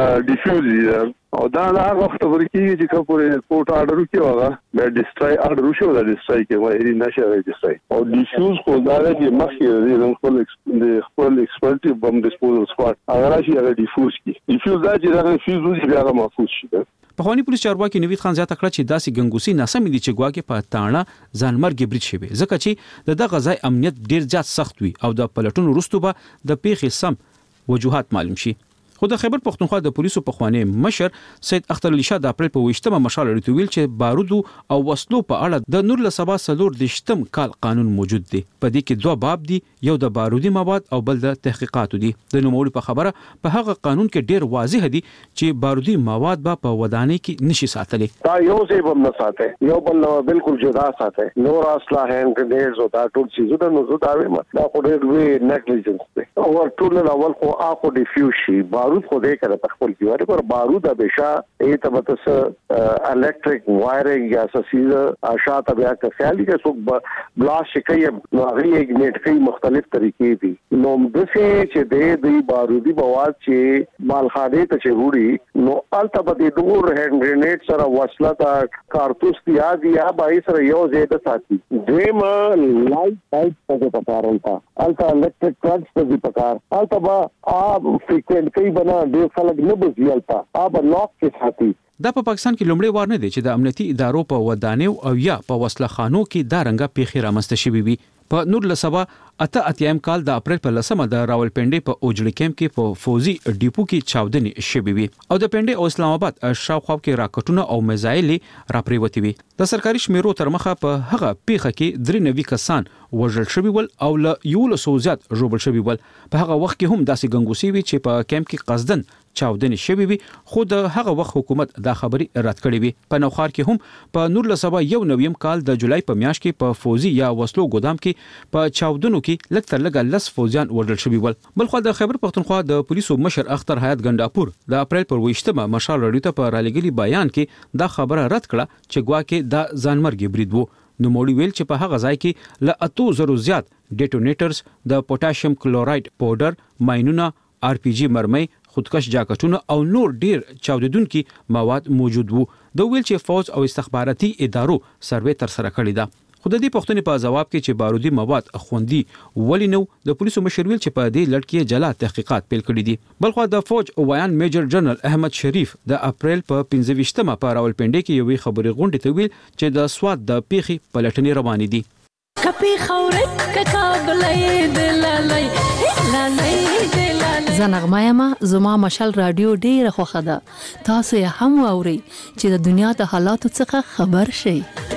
ډیفیوز او دا هغه وخت ورکی چې کوپر کوټ آرډر کې هغه به ډیسټرای آرډر شو دا ډیسټرای کې وایي نشه ډیسټرای او ډیفیوز کو دا چې مخکې د خپل د خپل ایکسپرټ بم ډیسپوزل سکواډ هغه راشي هغه ډیفیوز کی ډیفیوز دا چې دا ډیفیوز دی هغه محفوظ شي. پخوانی پولیس چارواکي نوید خان زیاته کړه چې داسې ګنګوسي ناسم دي چې ګواکې په تاڼه ځانمرګ برید شوی ځکه چې د دغه ځای امنیت ډیر زیات سخت وي او د پلټون وروسته به د پیښې سم وجوهات معلوم شي. خو د خیبر پښتونخوا د پولیسو پخوانی مشر سید اختر علي شاه د اپریل په ویشتمه مشال لټویل چې بارودو او وسلو په اړه د نور له سبا سلور د شتم کال قانون موجود دی. په دې کې دوه باب دي یو د بارودي مواد او بل د تحقیقاتو دي. د نوموړي په خبره په هغه قانون کې ډیر واضح دي چې بارودي مواد به په ودانۍ کې نشي ساتلي. دا یو څه به نه ساتي یو بل بالکل جدا ساتي نور اصله هند ګډیر زو دا ټول چیزونه نو زو دا وي دا خو ډیر وی نیګلیجنس دی او ټول اول خو اخو ډیفیوز شي بارود خو دې کړه خپل کیواره پر بارود همیشه ای ته بتس الکتریک وایرینګ یا سیز اشاعت بیا کا خیالي کې څوک بلاش کوي نو هغه اگنیټ کوي مختلف طریقې دي نو د څه چې د دې بارودي مواد چې مالخانه ته چوړي نو البته د دور هند گرینیډ سره وسله تا کارتوس دی یا بای سره یو زیاده ساتي دویم لایټ ټایپ څه پکارل تا البته الکتریک کرنټ څه پکار البته ا فریکوئنٹ کوي بنا ډیر خلک نه بزیالتا اب لاک کې ساتي. دا په پاکستان کې لومړی وار نه دی چې د امنیتي ادارو په ودانیو او یا په وسله خانو کې دا رنګه پیښې رامنځته شوې وي. په نور لسبا اته اتیم کال د اپریل په لسمه د راولپنډي په اوجړی کیمپ کې په فوزي ډیپو کې چاودنې شوې وي او د پنډي او اسلام آباد شاوخوا کې راکټونه او میزایل راپریوتی وي. د سرکاري شمیرو تر مخه په هغه پیښه کې درې نوي کسان وژل شوي ول او له یو له سو زیات ژوبل شوي ول. په هغه وخت کې هم داسې ګنګوسي وي چې په کیمپ کې قصدن چاودنې شوې وي خو د هغه وخت حکومت دا خبري رد کړې وي. په نوخار کې هم په نور لسبا یو نویم کال د جولای په میاشت کې په فوزي یا وسلو ګودام کې په چاودنو کې لکتر لګ لس فوزیان وژل شوي ول. بلخو د خیبر پښتونخوا د پولیسو مشر اختر حیات ګنداپور د اپریل پر ویشتمه مشال رادیو ته په رالګلی بیان کې دا خبره رد کړه چې ګواکې دا ځانمرګي برید وو. نو موړي ویل چې په هغه ځای کې ل اتو زرو زیات ډیټونیټرز د پوتاشیم کلورایډ پاوډر ماینونه آر پی جی مرمۍ خودکش جاکټونه او نور ډیر چاودیدونکي مواد موجود وو. د ویل چې فوج او استخباراتي ادارو سروې تر سره کړی دا خو د دې پوښتنې په جواب کې چې بارودي مواد خوندي ولې نو د پولیسو مشر ویل چې په دې لړ کې جلا تحقیقات پیل کړي دي. بلخو د فوج وایان میجر جنرال احمد شریف د اپریل په پنځه ویشتمه په راولپنډي کې یوې خبري غونډې ته ویل چې د سواد د پیخي پلټنې روانې دي. کپی خورې ککابلې دلالې لالې زنغمایما زما مشال رادیو ډیره خوخه ده. تاسو یې هم اورئ چې د دنیا د حالاتو څخه خبر شئ.